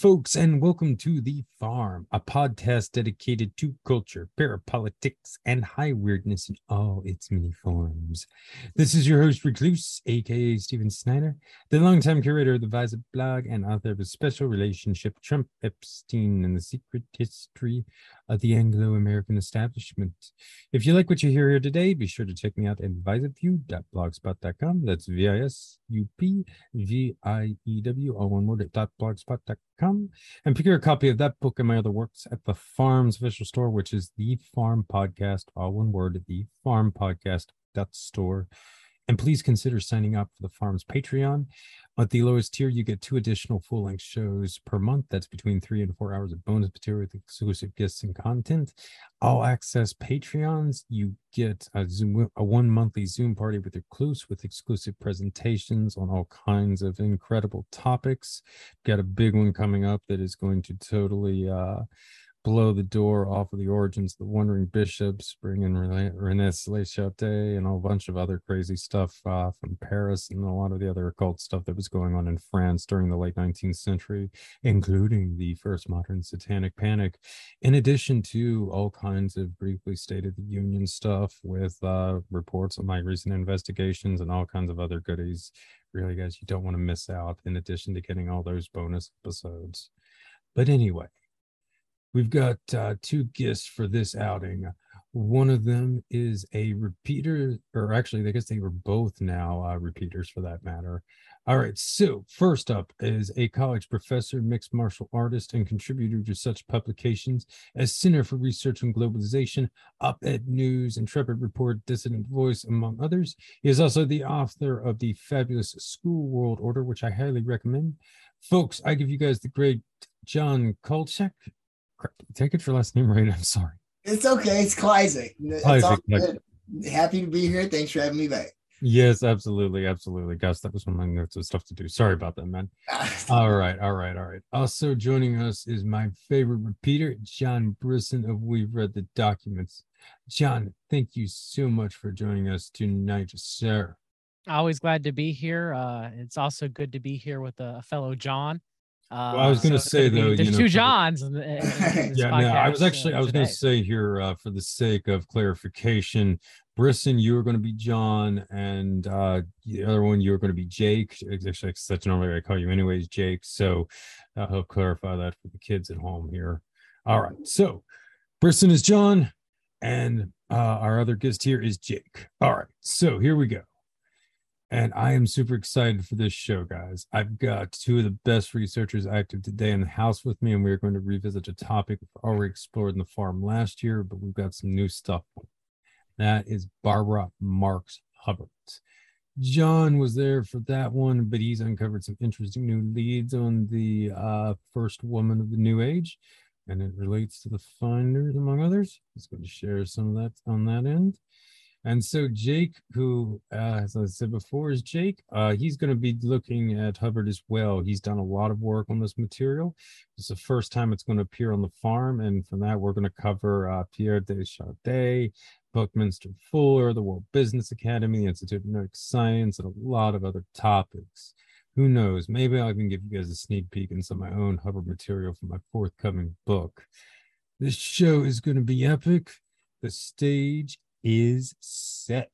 folks, and welcome to The Farm, a podcast dedicated to culture, parapolitics, and high weirdness in all its many forms. This is your host, Recluse, aka Steven Snyder, the longtime curator of the Visor blog and author of A Special Relationship, Trump, Epstein, and the Secret History of the Anglo-American Establishment. If you like what you hear here today, be sure to check me out at visupview.blogspot.com. That's VISUPVIEW, all one word, at blogspot.com, and pick your copy of that book and my other works at the Farm's official store, which is The Farm Podcast, all one word, The Farm Podcast.store. And please consider signing up for the Farm's Patreon. At the lowest tier, you get 2 additional full-length shows per month. That's between 3 and 4 hours of bonus material with exclusive guests and content. All access Patreons, you get a 1 monthly Zoom party with Recluse with exclusive presentations on all kinds of incredible topics. Got a big one coming up that is going to totally blow the door off of the origins of the Wandering Bishops, bring in René Léchaté and a whole bunch of other crazy stuff from Paris and a lot of the other occult stuff that was going on in France during the late 19th century, including the first modern satanic panic, in addition to all kinds of briefly State of the Union stuff with reports on my recent investigations and all kinds of other goodies. Really, guys, you don't want to miss out, in addition to getting all those bonus episodes. But anyway, we've got 2 guests for this outing. One of them is a repeater, or actually, I guess they were both now repeaters for that matter. All right, so first up is a college professor, mixed martial artist, and contributor to such publications as Center for Research on Globalization, Op-Ed News, Intrepid Report, Dissident Voice, among others. He is also the author of the fabulous School World Order, which I highly recommend. Folks, I give you guys the great John Kolchak. Take it your last name right. I'm sorry. It's okay. It's Kleisik. Happy to be here. Thanks for having me back. Yes, absolutely. Gosh, that was one of my notes of stuff to do. Sorry about that, man. All right. Also joining us is my favorite repeater, John Brisson of We've Read the Documents. John, thank you so much for joining us tonight, sir. Always glad to be here. It's also good to be here with a fellow John. Well, I was going to say though, there's 2 Johns. I was going to say here for the sake of clarification, Brisson, you were going to be John, and the other one you were going to be Jake. Actually, that's normally what I call you, anyways, Jake. So I'll clarify that for the kids at home here. All right, so Brisson is John, and our other guest here is Jake. All right, so here we go. And I am super excited for this show, guys. I've got 2 of the best researchers active today in the house with me, and we're going to revisit a topic we've already explored in the farm last year, but we've got some new stuff. That is Barbara Marx Hubbard. John was there for that one, but he's uncovered some interesting new leads on the first woman of the New Age, and it relates to the Finders, among others. He's going to share some of that on that end. And so Jake, who, as I said before, is Jake. He's going to be looking at Hubbard as well. He's done a lot of work on this material. It's the first time it's going to appear on the farm. And from that, we're going to cover Pierre Deschardet, Buckminster Fuller, the World Business Academy, the Institute of Nordic Science, and a lot of other topics. Who knows? Maybe I'll even give you guys a sneak peek into some of my own Hubbard material for my forthcoming book. This show is going to be epic. The stage is set.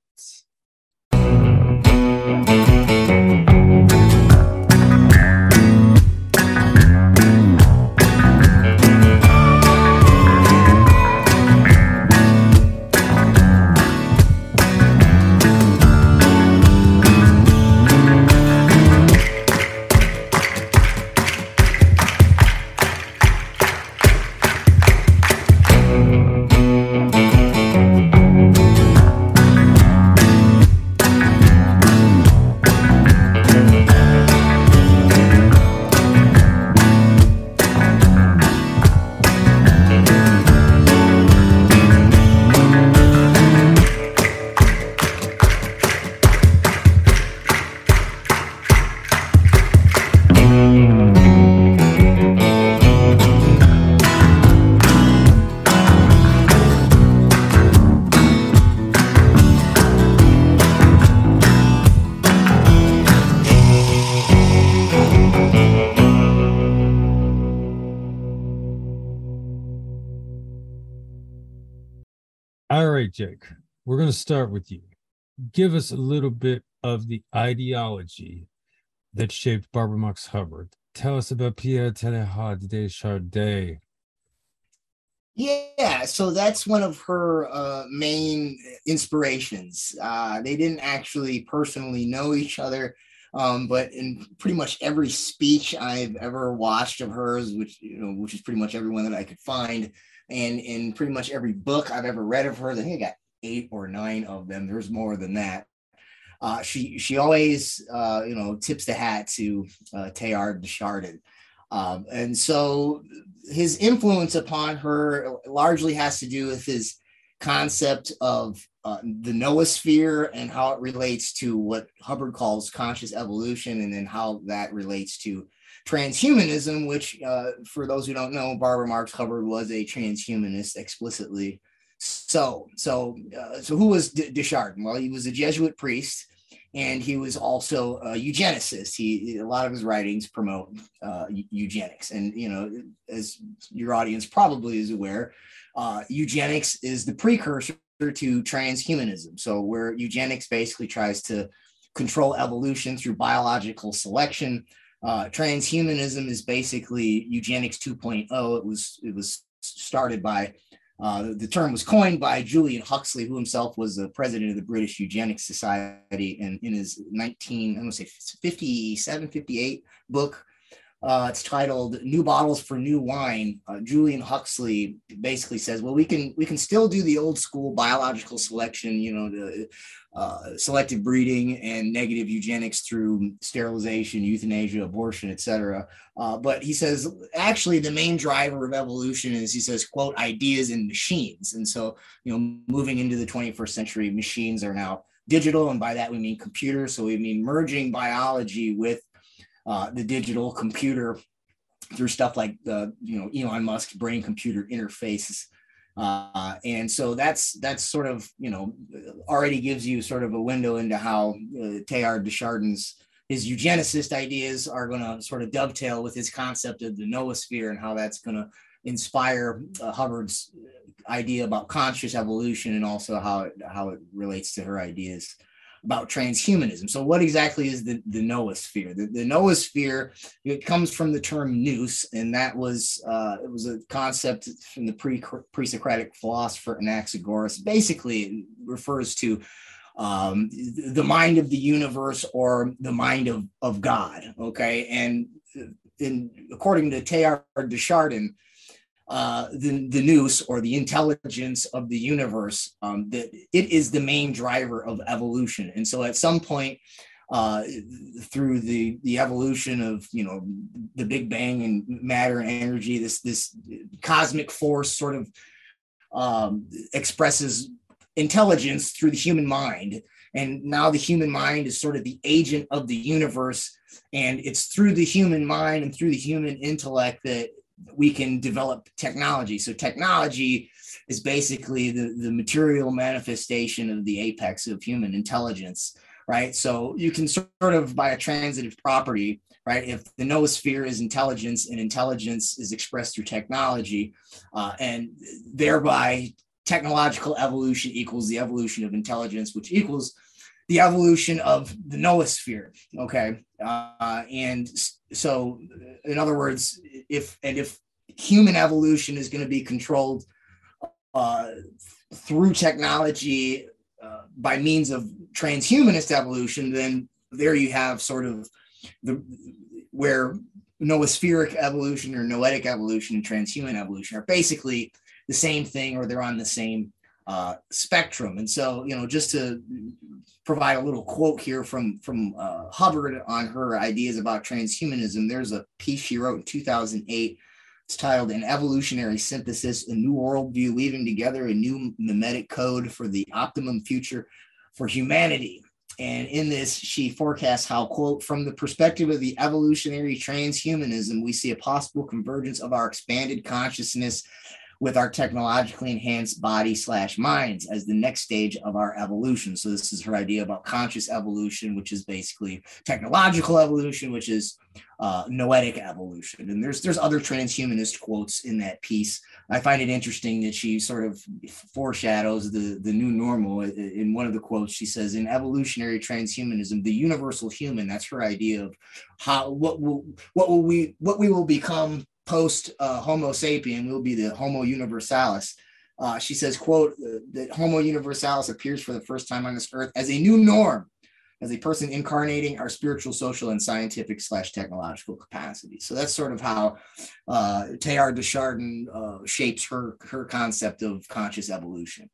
All right, Jake, we're going to start with you. Give us a little bit of the ideology that shaped Barbara Marx Hubbard. Tell us about Pierre Teilhard de Chardin. Yeah, so that's one of her main inspirations. They didn't actually personally know each other, but in pretty much every speech I've ever watched of hers, which is pretty much every one that I could find, and in pretty much every book I've ever read of hers, I think I got 8 or 9 of them. There's more than that. She always tips the hat to Teilhard de Chardin. And so his influence upon her largely has to do with his concept of the noosphere and how it relates to what Hubbard calls conscious evolution, and then how that relates to transhumanism, which for those who don't know, Barbara Marx Hubbard was a transhumanist explicitly. So who was de Chardin? Well, he was a Jesuit priest, and he was also a eugenicist. A lot of his writings promote eugenics. And, as your audience probably is aware, eugenics is the precursor to transhumanism. So where eugenics basically tries to control evolution through biological selection, transhumanism is basically eugenics 2.0. It was started by the term was coined by Julian Huxley, who himself was the president of the British Eugenics Society, and in his 57, 58 book, it's titled "New Bottles for New Wine." Julian Huxley basically says, well, we can still do the old school biological selection, the selective breeding and negative eugenics through sterilization, euthanasia, abortion, etc. But he says, actually, the main driver of evolution is, he says, quote, ideas and machines. And so, moving into the 21st century, machines are now digital. And by that, we mean computers. So we mean merging biology with the digital computer through stuff like Elon Musk's brain computer interfaces. And so that's sort of, already gives you sort of a window into how Teilhard de Chardin's, his eugenicist ideas are going to sort of dovetail with his concept of the noosphere, and how that's going to inspire Hubbard's idea about conscious evolution, and also how it relates to her ideas about transhumanism. So what exactly is the noosphere? The noosphere, it comes from the term nous, and that was it was a concept from the pre-Socratic philosopher Anaxagoras. Basically, it refers to the mind of the universe, or the mind of God. Okay, and according to Teilhard de Chardin, the nous, or the intelligence of the universe, that it is the main driver of evolution. And so at some point through the evolution of the Big Bang and matter and energy, this cosmic force sort of expresses intelligence through the human mind. And now the human mind is sort of the agent of the universe, and it's through the human mind and through the human intellect that we can develop technology. So technology is basically the material manifestation of the apex of human intelligence, right? So you can sort of, by a transitive property, right, if the noosphere is intelligence, and intelligence is expressed through technology, and thereby technological evolution equals the evolution of intelligence, which equals the evolution of the noosphere. Okay. And so, in other words, if human evolution is going to be controlled through technology by means of transhumanist evolution, then there you have sort of where noospheric evolution or noetic evolution and transhuman evolution are basically the same thing, or they're on the same spectrum. And so, just to provide a little quote here from Hubbard on her ideas about transhumanism, there's a piece she wrote in 2008. It's titled "An Evolutionary Synthesis, a New Worldview, Weaving Together a New Mimetic Code for the Optimum Future for Humanity." And in this, she forecasts how, quote, "From the perspective of the evolutionary transhumanism, we see a possible convergence of our expanded consciousness with our technologically enhanced body/minds as the next stage of our evolution. So this is her idea about conscious evolution, which is basically technological evolution, which is noetic evolution. And there's other transhumanist quotes in that piece. I find it interesting that she sort of foreshadows the new normal. In one of the quotes, she says, in evolutionary transhumanism, the universal human, that's her idea of how what we will become post Homo sapien will be the Homo universalis. She says, quote, that Homo universalis appears for the first time on this earth as a new norm, as a person incarnating our spiritual, social, and scientific/technological capacity. So that's sort of how Teilhard de Chardin shapes her concept of conscious evolution.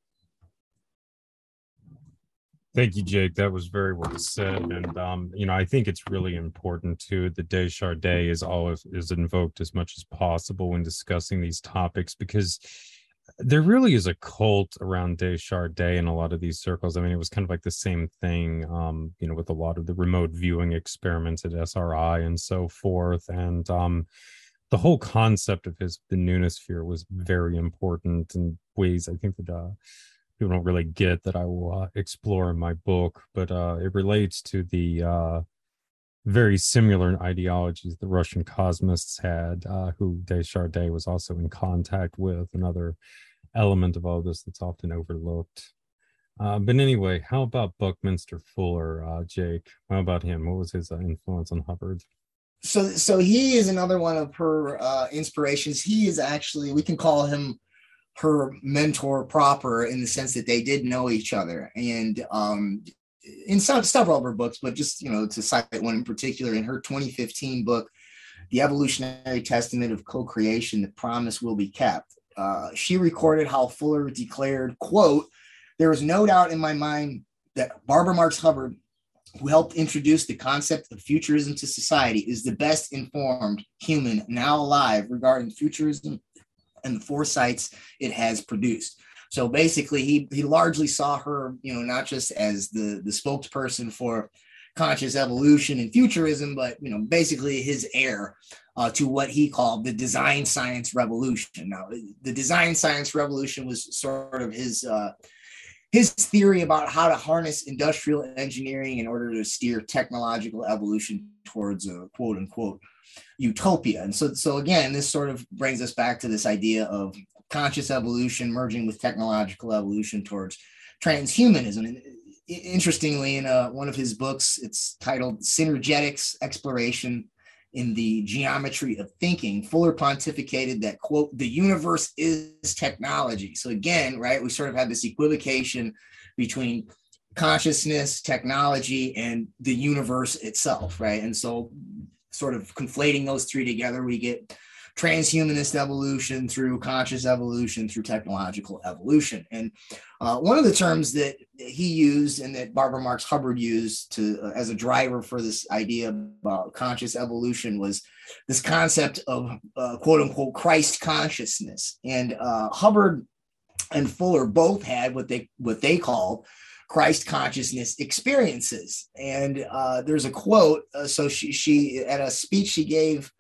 Thank you, Jake. That was very well said. And, you know, I think it's really important too. The Deschardins is always invoked as much as possible when discussing these topics, because there really is a cult around Deschardins in a lot of these circles. I mean, it was kind of like the same thing, you know, with a lot of the remote viewing experiments at SRI and so forth. And the whole concept of the noonosphere was very important in ways I think that people don't really get, that I will explore in my book, but it relates to the very similar ideologies the Russian cosmists had, who Deschardins was also in contact with, another element of all this that's often overlooked. But anyway, how about Buckminster Fuller, Jake? How about him? What was his influence on Hubbard? So he is another one of her inspirations. He is actually, we can call him her mentor proper, in the sense that they did know each other. And in several of her books, but just, you know, to cite one in particular, in her 2015 book, The Evolutionary Testament of Co-Creation, The Promise Will Be Kept, she recorded how Fuller declared, quote, "There is no doubt in my mind that Barbara Marx Hubbard, who helped introduce the concept of futurism to society, is the best informed human now alive regarding futurism and the foresights it has produced." So basically, he largely saw her, you know, not just as the spokesperson for conscious evolution and futurism, but, you know, basically his heir to what he called the design science revolution. Now, the design science revolution was sort of his theory about how to harness industrial engineering in order to steer technological evolution towards a quote unquote utopia. And so again, this sort of brings us back to this idea of conscious evolution merging with technological evolution towards transhumanism. And interestingly, in one of his books, it's titled Synergetics: Exploration in the Geometry of Thinking, Fuller pontificated that, quote, "the universe is technology." So again, right, we sort of have this equivocation between consciousness, technology, and the universe itself, right? And so sort of conflating those three together, we get transhumanist evolution through conscious evolution through technological evolution. And one of the terms that he used and that Barbara Marx Hubbard used to as a driver for this idea about conscious evolution was this concept of quote unquote Christ consciousness. And Hubbard and Fuller both had what they called Christ consciousness experiences. And there's a quote. So she at a speech she gave,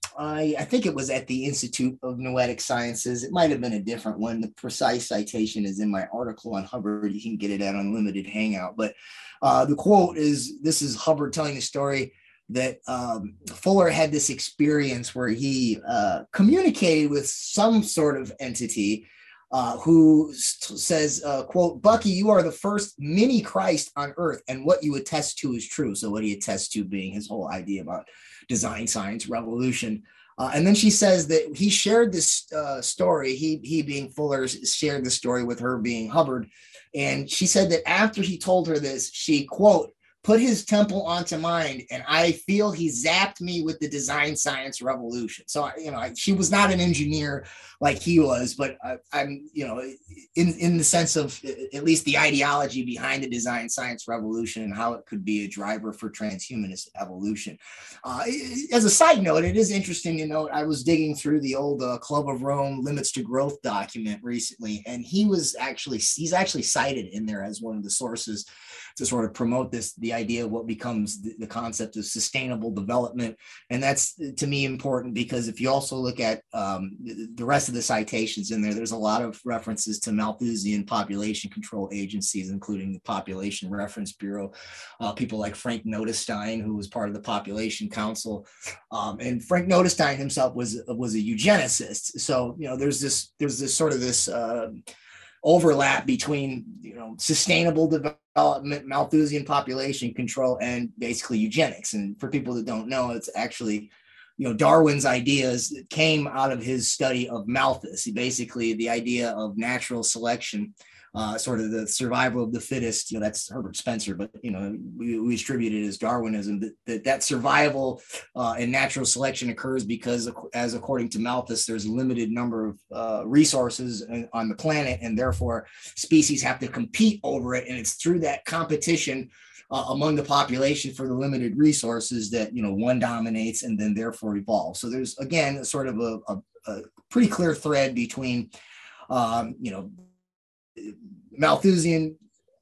I think it was at the Institute of Noetic Sciences. It might have been a different one. The precise citation is in my article on Hubbard. You can get it at Unlimited Hangout. But the quote is, this is Hubbard telling the story that Fuller had this experience where he communicated with some sort of entity who says, quote, "Bucky, you are the first mini Christ on earth, and what you attest to is true." So what he attests to being his whole idea about design science revolution. And then she says that he shared this story, he being Fuller shared the story with her being Hubbard. And she said that after he told her this, she, quote, "put his temple onto mine, and I feel he zapped me with the design science revolution." So, you know, she was not an engineer like he was, but I'm, you know, in the sense of at least the ideology behind the design science revolution and how it could be a driver for transhumanist evolution. As a side note, it is interesting to note, I was digging through the old Club of Rome Limits to Growth document recently, and he's actually cited in there as one of the sources to sort of promote the idea of what becomes the concept of sustainable development. And that's, to me, important, because if you also look at the rest of the citations in there, there's a lot of references to Malthusian population control agencies, including the Population Reference Bureau, people like Frank Notestein, who was part of the Population Council. And Frank Notestein himself was a eugenicist. So, there's this sort of this overlap between, sustainable development, Malthusian population control, and basically eugenics. And for people that don't know, it's actually, Darwin's ideas came out of his study of Malthus. Basically, the idea of natural selection, sort of the survival of the fittest. That's Herbert Spencer, but we attribute it as Darwinism. That survival and natural selection occurs because, as according to Malthus, there's a limited number of resources on the planet, and therefore species have to compete over it. And it's through that competition among the population for the limited resources that one dominates and then therefore evolves. So there's, again, sort of a pretty clear thread between Malthusianism,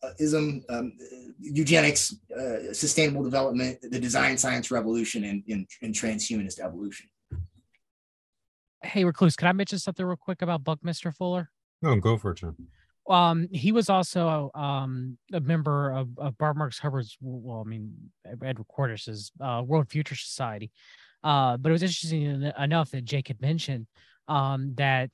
eugenics, sustainable development, the design science revolution, and transhumanist evolution. Hey, Recluse, can I mention something real quick about Buckminster Fuller? Oh, go for it, John. He was also a member of Barbara Marx Hubbard's, Edward Cornish's World Future Society. But it was interesting enough that Jake had mentioned that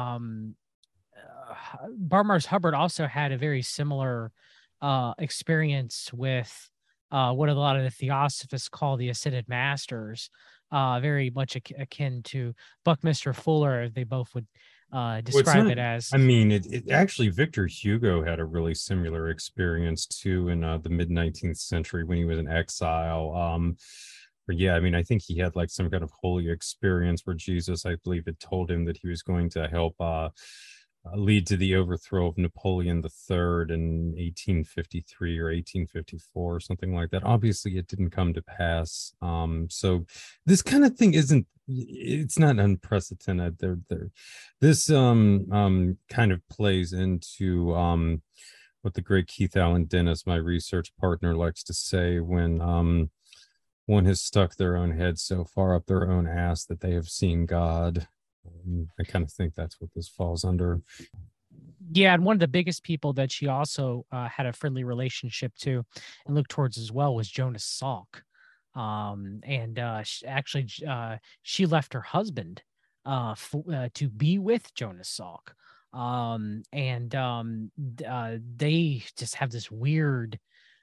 Barbara Marx Hubbard also had a very similar experience with what a lot of the Theosophists call the Ascended Masters, very much akin to Buckminster Fuller. They both would describe it as. I mean, it actually, Victor Hugo had a really similar experience too in the mid 19th century when he was in exile. Yeah, I mean, I think he had like some kind of holy experience where Jesus, I believe, had told him that he was going to help lead to the overthrow of Napoleon III in 1853 or 1854 or something like that. Obviously, it didn't come to pass. So this kind of thing it's not unprecedented. This kind of plays into what the great Keith Allen Dennis, my research partner, likes to say when one has stuck their own head so far up their own ass that they have seen God. I kind of think that's what this falls under. Yeah, and one of the biggest people that she also had a friendly relationship to and looked towards as well was Jonas Salk. She left her husband to be with Jonas Salk. They just have this weird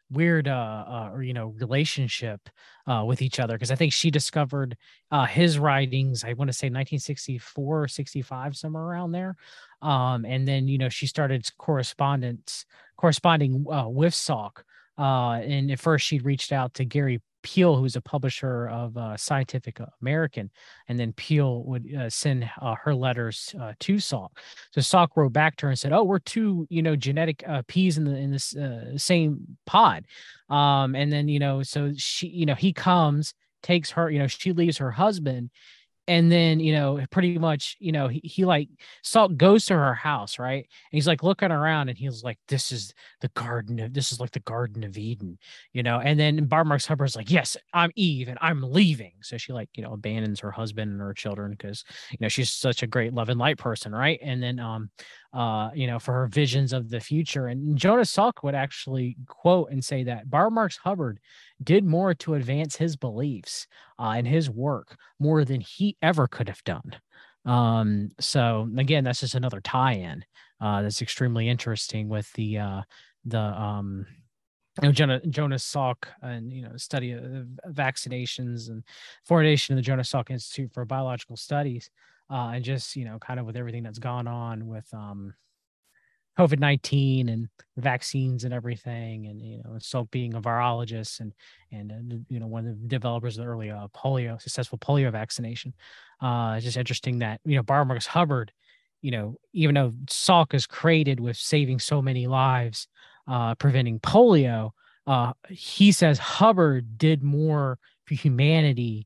relationship with each other, because I think she discovered his writings, I want to say 1964 or 65, somewhere around there, and then she started corresponding with Salk, and at first she'd reached out to Gary Peele, who's a publisher of Scientific American, and then Peele would send her letters to Salk. So Salk wrote back to her and said, "Oh, we're two, genetic peas in this same pod." And then so she, he comes, takes her, she leaves her husband. And then, pretty much, he like Salk goes to her house, right? And he's like looking around and he's like, this is like the Garden of Eden, and then Barbara Marx Hubbard's like, yes, I'm Eve and I'm leaving. So she abandons her husband and her children because, she's such a great love and light person, right? And then, for her visions of the future. And Jonas Salk would actually quote and say that Barbara Marx Hubbard did more to advance his beliefs and his work more than he ever could have done. So again, that's just another tie-in that's extremely interesting with the Jonas Salk and study of vaccinations and formation of the Jonas Salk Institute for Biological Studies, and just kind of with everything that's gone on with COVID-19 and vaccines and everything, and Salk being a virologist and one of the developers of the early successful polio vaccination. It's just interesting that Barbara Marx Hubbard, even though Salk is created with saving so many lives, preventing polio, he says Hubbard did more for humanity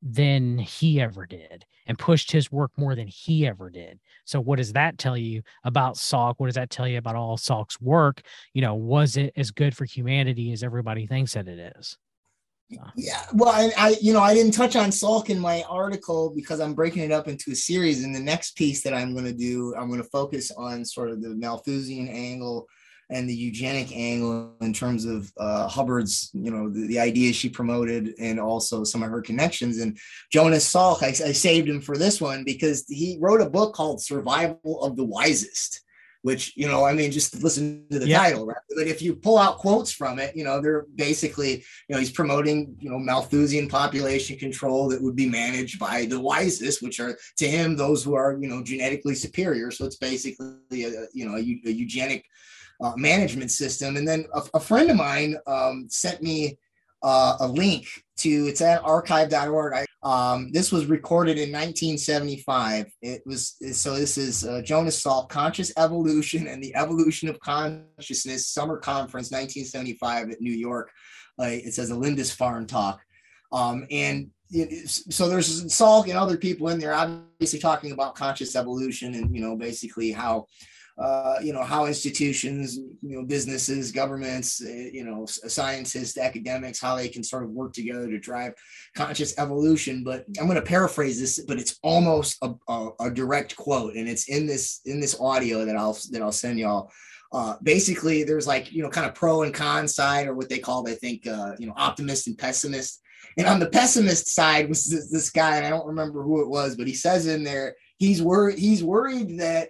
than he ever did and pushed his work more than he ever did. So what does that tell you about Salk? What does that tell you about all Salk's work? Was it as good for humanity as everybody thinks that it is? Yeah, well, I didn't touch on Salk in my article because I'm breaking it up into a series. And the next piece that I'm going to do, I'm going to focus on sort of the Malthusian angle and the eugenic angle in terms of Hubbard's, the ideas she promoted and also some of her connections. And Jonas Salk, I saved him for this one because he wrote a book called Survival of the Wisest, which, just listen to the title, right? But if you pull out quotes from it, they're basically, he's promoting, Malthusian population control that would be managed by the wisest, which are to him, those who are, genetically superior. So it's basically, a eugenic management system. And then a friend of mine sent me a link to, it's at archive.org. This was recorded in 1975. This is Jonas Salk, Conscious Evolution and the Evolution of Consciousness Summer Conference 1975 at New York. It says a Lindisfarne talk. So there's Salk and other people in there obviously talking about conscious evolution and, basically how institutions, businesses, governments, scientists, academics, how they can sort of work together to drive conscious evolution. But I'm going to paraphrase this, but it's almost a direct quote, and it's in this audio that I'll send y'all. Basically, there's kind of pro and con side, or what they called, I think, optimist and pessimist. And on the pessimist side was this guy, and I don't remember who it was, but he says in there he's worried that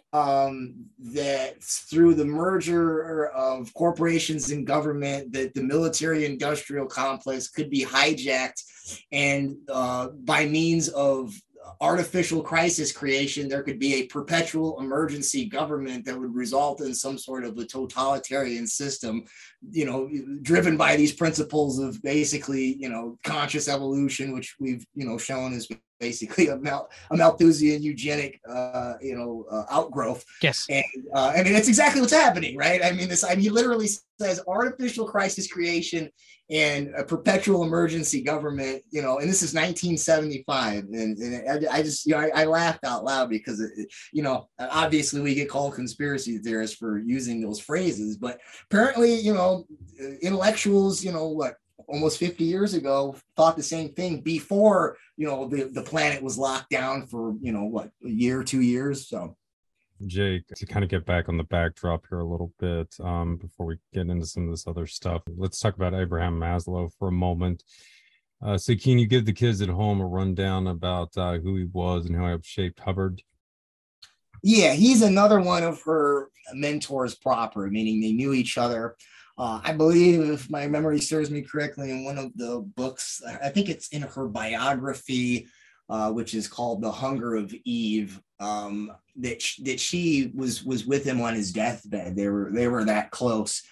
through the merger of corporations and government, that the military industrial complex could be hijacked, and by means of artificial crisis creation, there could be a perpetual emergency government that would result in some sort of a totalitarian system, driven by these principles of basically, conscious evolution, which we've, shown is basically a Malthusian eugenic, outgrowth. Yes. And it's exactly what's happening, right? He literally says artificial crisis creation and a perpetual emergency government, and this is 1975. And I laughed out loud because, obviously we get called conspiracy theorists for using those phrases, but apparently, intellectuals, almost 50 years ago thought the same thing before, the planet was locked down for, a year, 2 years. So Jake, to kind of get back on the backdrop here a little bit, before we get into some of this other stuff, let's talk about Abraham Maslow for a moment. So can you give the kids at home a rundown about who he was and how he shaped Hubbard? Yeah, he's another one of her mentors proper, meaning they knew each other. I believe, if my memory serves me correctly, in one of the books, I think it's in her biography, which is called The Hunger of Eve, that she was with him on his deathbed. They were that close.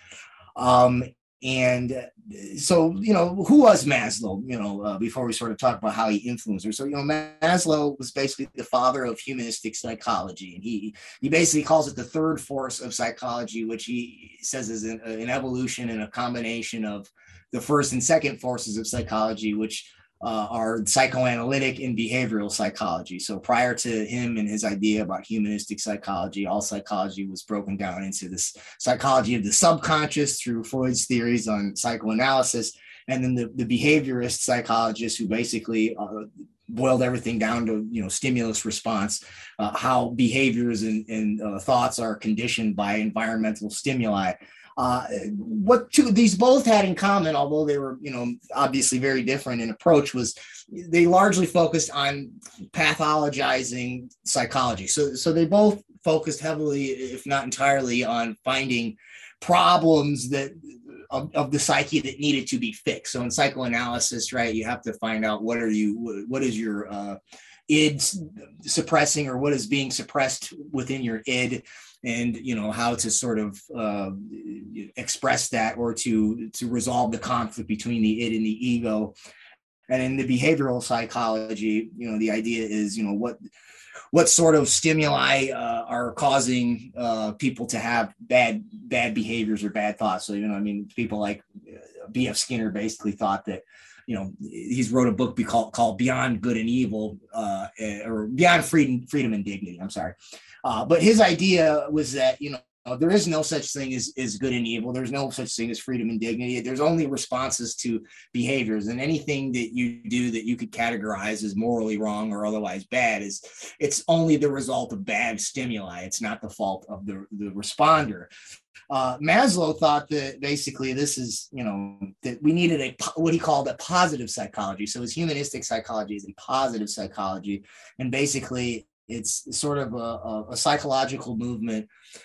And so, who was Maslow, before we sort of talk about how he influenced her. So, Maslow was basically the father of humanistic psychology. And he basically calls it the third force of psychology, which he says is an evolution and a combination of the first and second forces of psychology, which are psychoanalytic and behavioral psychology. So prior to him and his idea about humanistic psychology, all psychology was broken down into this psychology of the subconscious through Freud's theories on psychoanalysis, and then the behaviorist psychologists who basically boiled everything down to stimulus response, how behaviors and thoughts are conditioned by environmental stimuli. What these both had in common, although they were, obviously very different in approach, was they largely focused on pathologizing psychology. So they both focused heavily, if not entirely, on finding problems that of the psyche that needed to be fixed. So in psychoanalysis, right, you have to find out what is your id suppressing, or what is being suppressed within your id, and how to sort of express that, or to resolve the conflict between the id and the ego. And in the behavioral psychology, the idea is what sort of stimuli are causing people to have bad behaviors or bad thoughts. So people like B.F. Skinner basically thought that he's wrote a book called Beyond Good and Evil, or Beyond Freedom and Dignity. I'm sorry. But his idea was that, there is no such thing as good and evil. There's no such thing as freedom and dignity. There's only responses to behaviors, and anything that you do that you could categorize as morally wrong or otherwise bad it's only the result of bad stimuli. It's not the fault of the responder. Maslow thought that basically this is, that we needed what he called a positive psychology. So his humanistic psychology is a positive psychology. And basically it's sort of a psychological movement,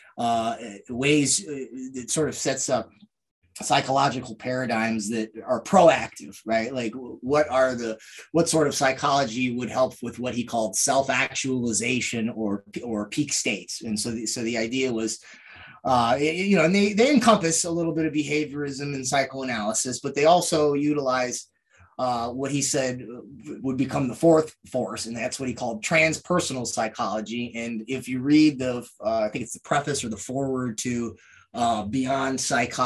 ways that sort of sets up psychological paradigms that are proactive, right? Like what sort of psychology would help with what he called self-actualization or peak states. And so the idea was, and they encompass a little bit of behaviorism and psychoanalysis, but they also utilize what he said would become the fourth force, and that's what he called transpersonal psychology. And if you read I think it's the preface or the foreword to Beyond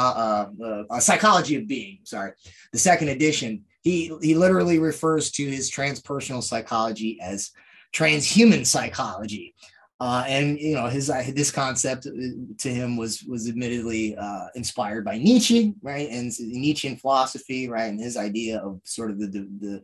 Psychology of Being, the second edition, he literally refers to his transpersonal psychology as transhuman psychology. And this concept to him was admittedly inspired by Nietzsche, right, and Nietzschean philosophy, right, and his idea of sort of the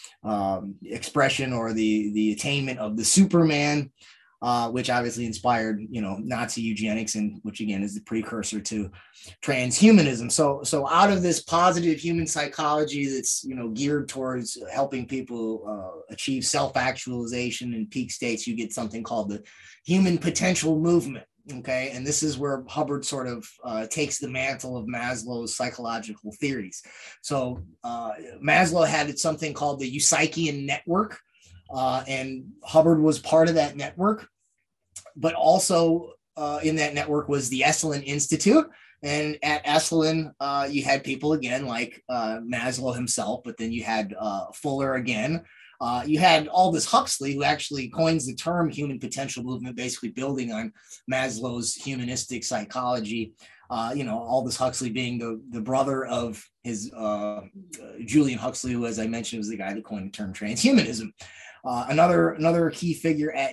expression or the attainment of the Superman, which obviously inspired Nazi eugenics, and which again is the precursor to transhumanism. So out of this positive human psychology that's geared towards helping people achieve self-actualization and peak states, you get something called the human potential movement. Okay, and this is where Hubbard sort of takes the mantle of Maslow's psychological theories. So Maslow had something called the Eupsychian network, and Hubbard was part of that network. But also in that network was the Esalen Institute. And at Esalen, you had people again like Maslow himself, but then you had Fuller again. You had Aldous Huxley, who actually coins the term human potential movement, basically building on Maslow's humanistic psychology. Aldous Huxley being the brother of his Julian Huxley, who, as I mentioned, was the guy that coined the term transhumanism. Another key figure at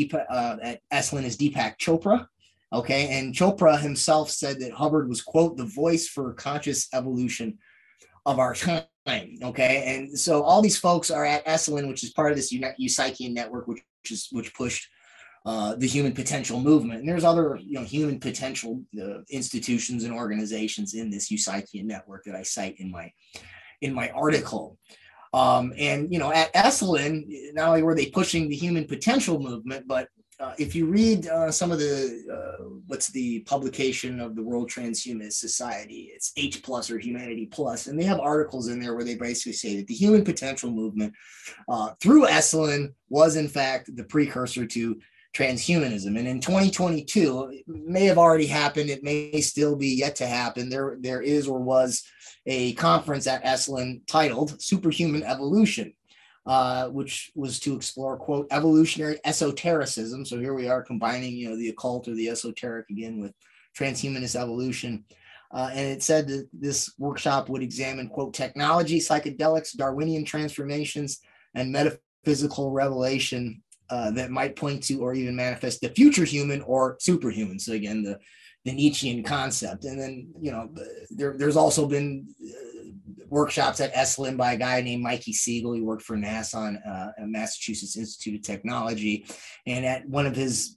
Esalen is Deepak Chopra. Okay, and Chopra himself said that Hubbard was, quote, the voice for conscious evolution of our time. Okay, and so all these folks are at Esalen, which is part of this Eupsychian network, which pushed the human potential movement. And there's other human potential institutions and organizations in this Eupsychian network that I cite in my article. And at Esalen, not only were they pushing the human potential movement, but if you read some of what's the publication of the World Transhumanist Society, it's H+ or Humanity Plus, and they have articles in there where they basically say that the human potential movement through Esalen was in fact the precursor to transhumanism. And in 2022, it may have already happened, it may still be yet to happen. There is or was a conference at Esalen titled Superhuman Evolution, which was to explore, quote, evolutionary esotericism. So here we are combining, the occult or the esoteric again with transhumanist evolution. And it said that this workshop would examine, quote, technology, psychedelics, Darwinian transformations, and metaphysical revelation that might point to or even manifest the future human or superhuman. So again, the Nietzschean concept. And then, there's also been workshops at Esalen by a guy named Mikey Siegel. He worked for NASA at Massachusetts Institute of Technology. And at one of his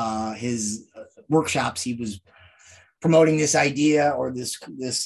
workshops, he was promoting this idea or this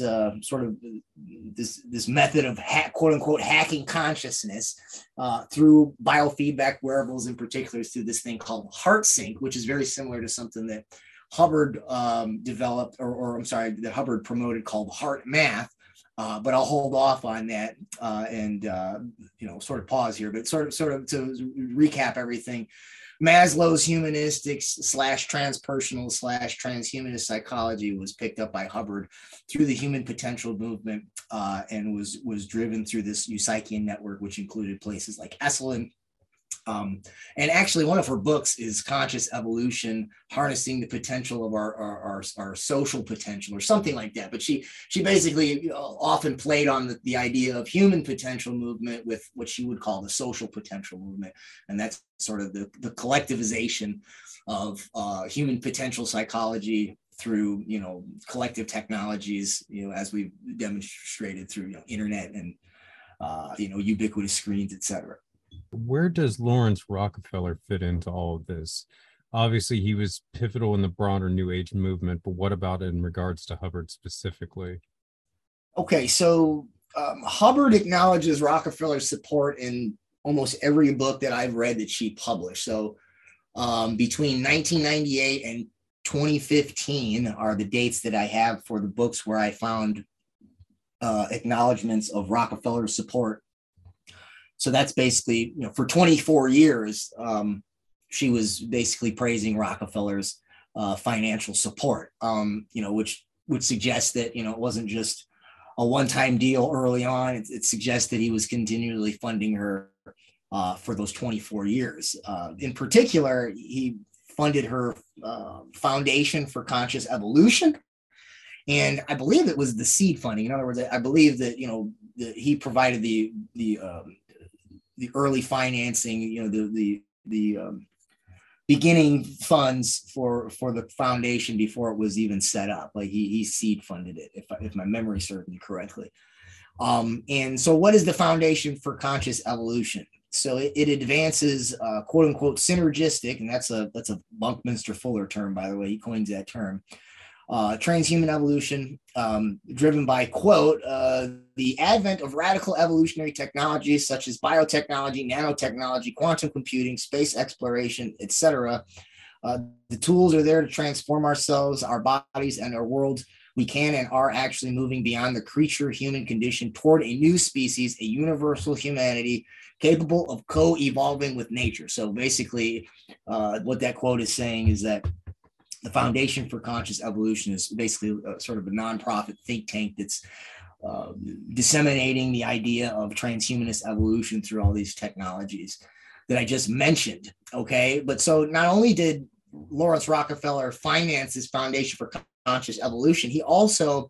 method of quote unquote hacking consciousness through biofeedback wearables, in particular through this thing called HeartSync, which is very similar to something that Hubbard developed, that Hubbard promoted, called HeartMath. But I'll hold off on that and sort of pause here. But sort of to recap everything, Maslow's humanistic / transpersonal / transhumanist psychology was picked up by Hubbard through the human potential movement and was driven through this Eupsychian network, which included places like Esalen And actually, one of her books is Conscious Evolution, Harnessing the Potential of our Social Potential, or something like that. But she basically often played on the idea of human potential movement with what she would call the social potential movement. And that's sort of the collectivization of human potential psychology through, collective technologies, as we've demonstrated through, internet and, ubiquitous screens, et cetera. Where does Lawrence Rockefeller fit into all of this? Obviously, he was pivotal in the broader New Age movement, but what about in regards to Hubbard specifically? Okay, so Hubbard acknowledges Rockefeller's support in almost every book that I've read that she published. So between 1998 and 2015 are the dates that I have for the books where I found acknowledgments of Rockefeller's support. So that's basically, for 24 years, she was basically praising Rockefeller's financial support, which would suggest that, it wasn't just a one-time deal early on. It suggests that he was continually funding her for those 24 years. In particular, he funded her Foundation for Conscious Evolution. And I believe it was the seed funding. In other words, I believe that, that he provided the early financing, the beginning funds for the foundation before it was even set up. Like he seed funded it, if my memory serves me correctly. And so what is the Foundation for Conscious Evolution? So it advances quote unquote synergistic, and that's a Buckminster Fuller term, by the way. He coins that term. Transhuman evolution, driven by, quote, the advent of radical evolutionary technologies such as biotechnology, nanotechnology, quantum computing, space exploration, etc. The tools are there to transform ourselves, our bodies, and our world. We can and are actually moving beyond the creature human condition toward a new species, a universal humanity capable of co-evolving with nature. So basically, what that quote is saying is that the Foundation for Conscious Evolution is basically sort of a nonprofit think tank that's disseminating the idea of transhumanist evolution through all these technologies that I just mentioned. Okay, but so not only did Lawrence Rockefeller finance this Foundation for Conscious Evolution, he also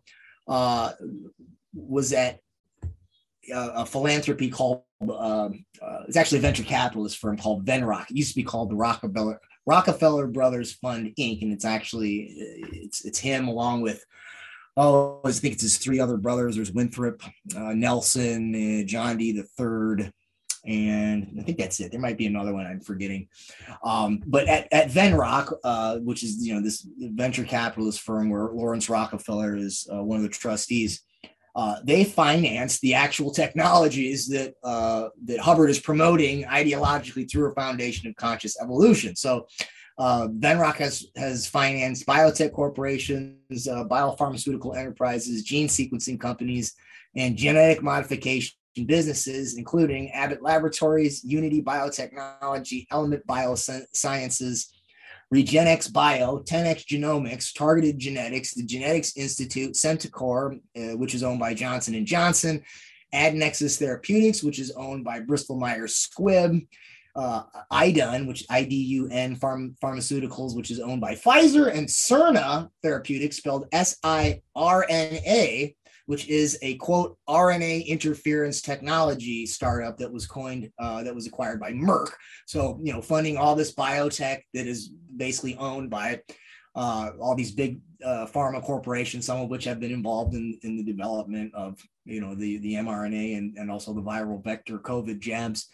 was at a philanthropy called, it's actually a venture capitalist firm called Venrock. It used to be called the Rockefeller Brothers Fund, Inc. And it's actually, it's him along with, I think it's his three other brothers. There's Winthrop, Nelson, John D. III, and I think that's it. There might be another one I'm forgetting. But at Venrock, which is, this venture capitalist firm where Lawrence Rockefeller is one of the trustees, they finance the actual technologies that Hubbard is promoting ideologically through her Foundation of Conscious Evolution. So Venrock has financed biotech corporations, biopharmaceutical enterprises, gene sequencing companies, and genetic modification businesses, including Abbott Laboratories, Unity Biotechnology, Element Biosciences, Regenx Bio, 10x Genomics, Targeted Genetics, the Genetics Institute, Centocor, which is owned by Johnson & Johnson, AdNexus Therapeutics, which is owned by Bristol Myers Squibb, IDUN, which IDUN Pharmaceuticals, which is owned by Pfizer, and Sirna Therapeutics, spelled SIRNA, which is a, quote, RNA interference technology startup that was acquired by Merck. So, funding all this biotech that is basically owned by all these big pharma corporations, some of which have been involved in the development of, the mRNA and also the viral vector COVID jabs.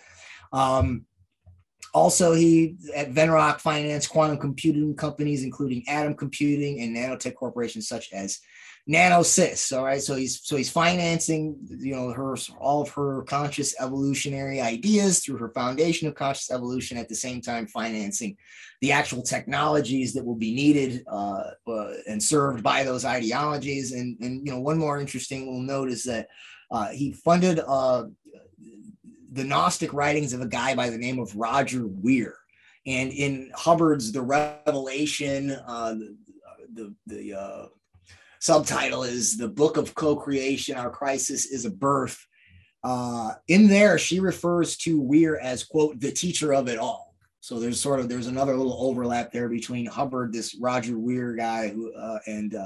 Also, he at Venrock financed quantum computing companies, including Atom Computing and nanotech corporations such as Nanosys. All right, so he's financing, all of her conscious evolutionary ideas through her Foundation of Conscious Evolution, at the same time financing the actual technologies that will be needed and served by those ideologies. And one more interesting little note is that he funded the Gnostic writings of a guy by the name of Roger Weir. And in Hubbard's The Revelation, the subtitle is The Book of Co-Creation, Our Crisis is a Birth. In there, she refers to Weir as, quote, the teacher of it all. So there's another little overlap there between Hubbard, this Roger Weir guy, and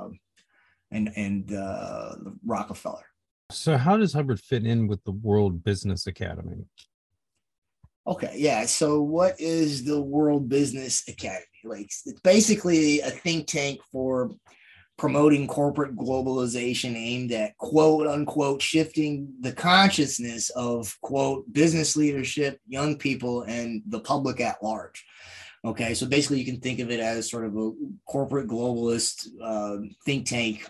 Rockefeller. So how does Hubbard fit in with the World Business Academy? Okay, yeah. So what is the World Business Academy? Like, it's basically a think tank for promoting corporate globalization aimed at, quote unquote, shifting the consciousness of, quote, business leadership, young people, and the public at large. Okay, so basically you can think of it as sort of a corporate globalist think tank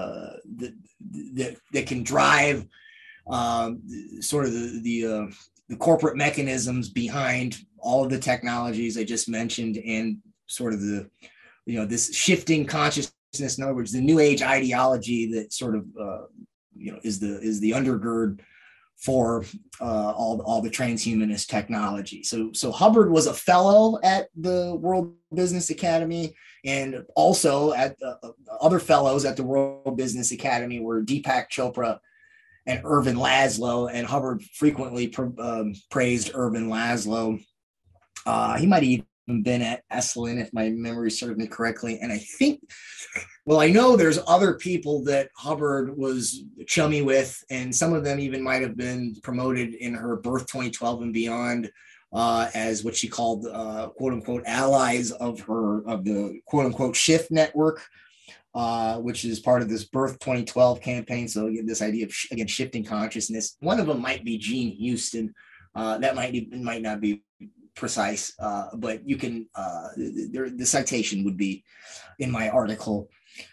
that can drive sort of the corporate mechanisms behind all of the technologies I just mentioned, and sort of this shifting consciousness. In other words, the new age ideology that sort of is the undergird for all the transhumanist technology. So Hubbard was a fellow at the World Business Academy, and also at other fellows at the World Business Academy were Deepak Chopra and Irvin Laszlo, and Hubbard frequently praised Irvin Laszlo. He might have even been at Esalen, if my memory serves me correctly. And I think, well, I know there's other people that Hubbard was chummy with, and some of them even might have been promoted in her Birth 2012 and beyond as what she called, quote unquote, allies of the quote unquote Shift Network, which is part of this Birth 2012 campaign. So again, this idea of, again, shifting consciousness. One of them might be Jean Houston. That might not be precise, but you can, the citation would be in my article.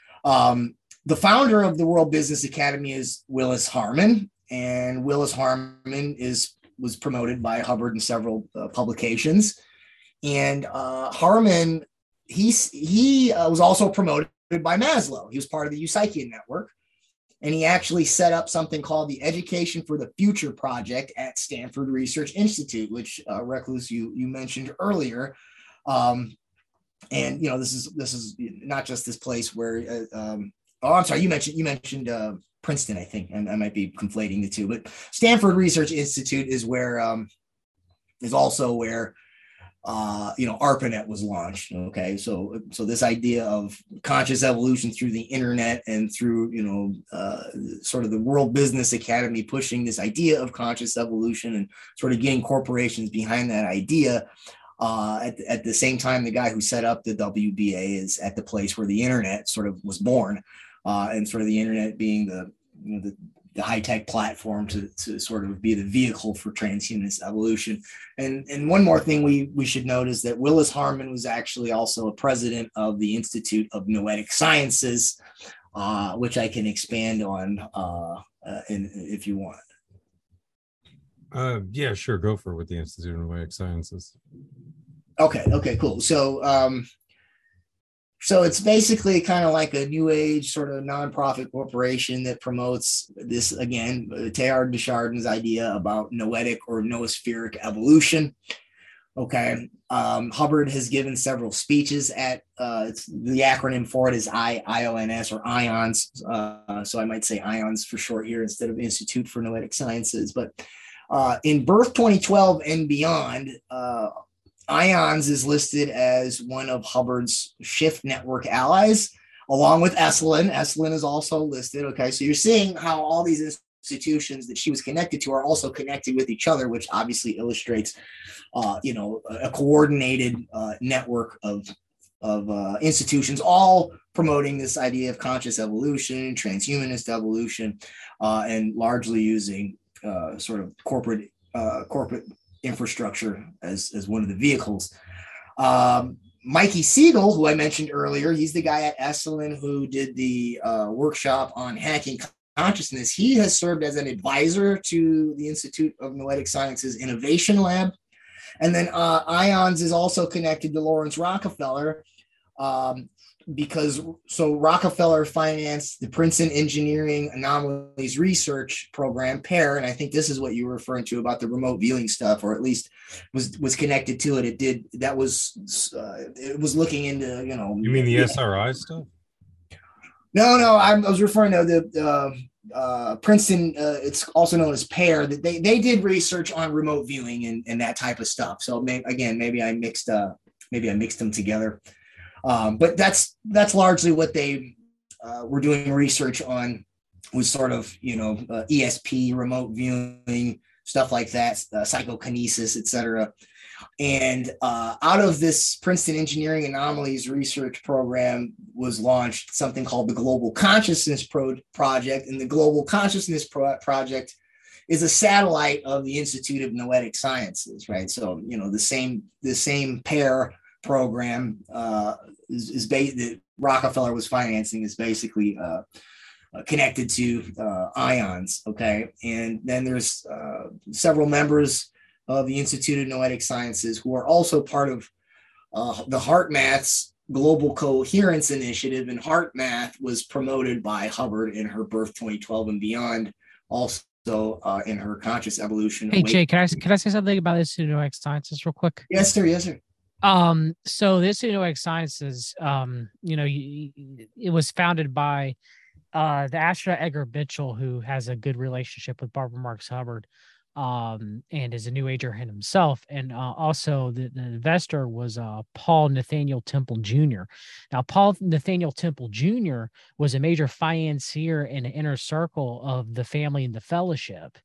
The founder of the World Business Academy is Willis Harman, and Willis Harman was promoted by Hubbard in several publications. And Harman, he was also promoted by Maslow. He was part of the Eucyclian network, and he actually set up something called the Education for the Future Project at Stanford Research Institute, which Recluse, you mentioned earlier. And this is not just this place where I'm sorry, you mentioned Princeton, I think, and I might be conflating the two, but Stanford Research Institute is where is also where ARPANET was launched. Okay, so this idea of conscious evolution through the internet and through sort of the World Business Academy pushing this idea of conscious evolution and sort of getting corporations behind that idea. At the same time, the guy who set up the WBA is at the place where the internet sort of was born, and sort of the internet being the high-tech platform to sort of be the vehicle for transhumanist evolution. And one more thing we should note is that Willis Harman was actually also a president of the Institute of Noetic Sciences, which I can expand on if you want. Yeah, sure. Go for it with the Institute of Noetic Sciences. Okay, cool. So it's basically kind of like a new age sort of nonprofit corporation that promotes this, again, Teilhard de Chardin's idea about noetic or noospheric evolution. Okay. Hubbard has given several speeches at, the acronym for it is IONS or IONS. So I might say IONS for short here instead of Institute for Noetic Sciences. But in Birth 2012 and beyond, IONS is listed as one of Hubbard's Shift Network allies, along with Esalen. Esalen is also listed. Okay, so you're seeing how all these institutions that she was connected to are also connected with each other, which obviously illustrates, a coordinated network of institutions, all promoting this idea of conscious evolution, transhumanist evolution, and largely using sort of corporate infrastructure as one of the vehicles. Mikey Siegel, who I mentioned earlier, he's the guy at Esalen who did the workshop on hacking consciousness. He has served as an advisor to the Institute of Noetic Sciences Innovation Lab. And then IONS is also connected to Lawrence Rockefeller, because Rockefeller financed the Princeton Engineering Anomalies Research Program, PAIR, and I think this is what you were referring to about the remote viewing stuff, or at least was connected to it. It was looking into, You mean the SRI stuff? No, I was referring to Princeton, it's also known as PAIR, that they did research on remote viewing and that type of stuff. So maybe I mixed them together. But that's largely what they were doing research on, was sort of, ESP, remote viewing, stuff like that, psychokinesis, etc. And out of this Princeton Engineering Anomalies Research Program was launched something called the Global Consciousness Project. And the Global Consciousness Project is a satellite of the Institute of Noetic Sciences, right? So, the same PAIR program that Rockefeller was financing is basically connected to ions, okay? And then there's several members of the Institute of Noetic Sciences who are also part of the HeartMath's Global Coherence Initiative, and HeartMath was promoted by Hubbard in her Birth 2012 and Beyond, also in her Conscious Evolution. Hey, Jay, can I say something about the Institute of Noetic Sciences real quick? Yes, sir. Yes, sir. So the Institute of Noetic Sciences, it was founded by the astronaut Edgar Mitchell, who has a good relationship with Barbara Marx Hubbard, and is a New Ager himself. And also the investor was Paul Nathaniel Temple Jr. Now, Paul Nathaniel Temple Jr. was a major financier in the inner circle of the family and the fellowship.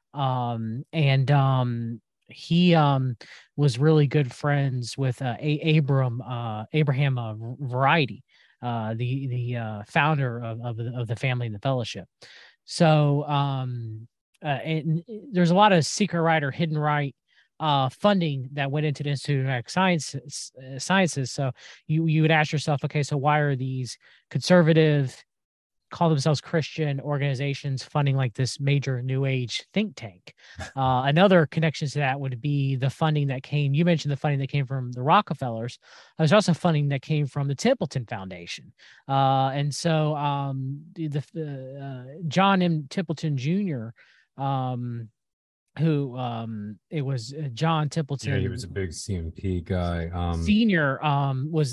He was really good friends with Abraham Variety, the founder of the family and the fellowship. So and there's a lot of secret right or hidden right funding that went into the Institute of Noetic Sciences. So you would ask yourself, okay, so why are these conservative, call themselves Christian organizations funding like this major New Age think tank? Another connection to that would be the funding that came. You mentioned the funding that came from the Rockefellers. There's also funding that came from the Templeton Foundation, and so John M. Templeton Jr., who it was John Templeton. Yeah, he was a big CMP guy. Senior was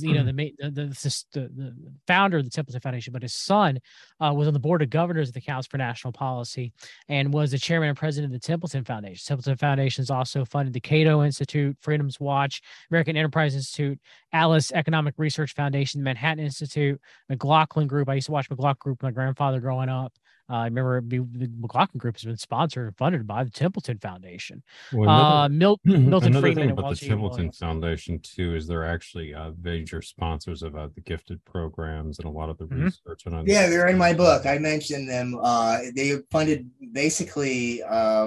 the founder of the Templeton Foundation, but his son was on the board of governors of the Council for National Policy and was the chairman and president of the Templeton Foundation. Templeton Foundation has also funded the Cato Institute, Freedom's Watch, American Enterprise Institute, Alice Economic Research Foundation, Manhattan Institute, McLaughlin Group. I used to watch McLaughlin Group with my grandfather growing up. I remember the McLaughlin Group has been sponsored and funded by the Templeton Foundation. Milton another Friedman thing and about Walter the Templeton Williams. Foundation too is they're actually major sponsors of the gifted programs and a lot of the research. And yeah, they're in my book. I mentioned them. They funded basically a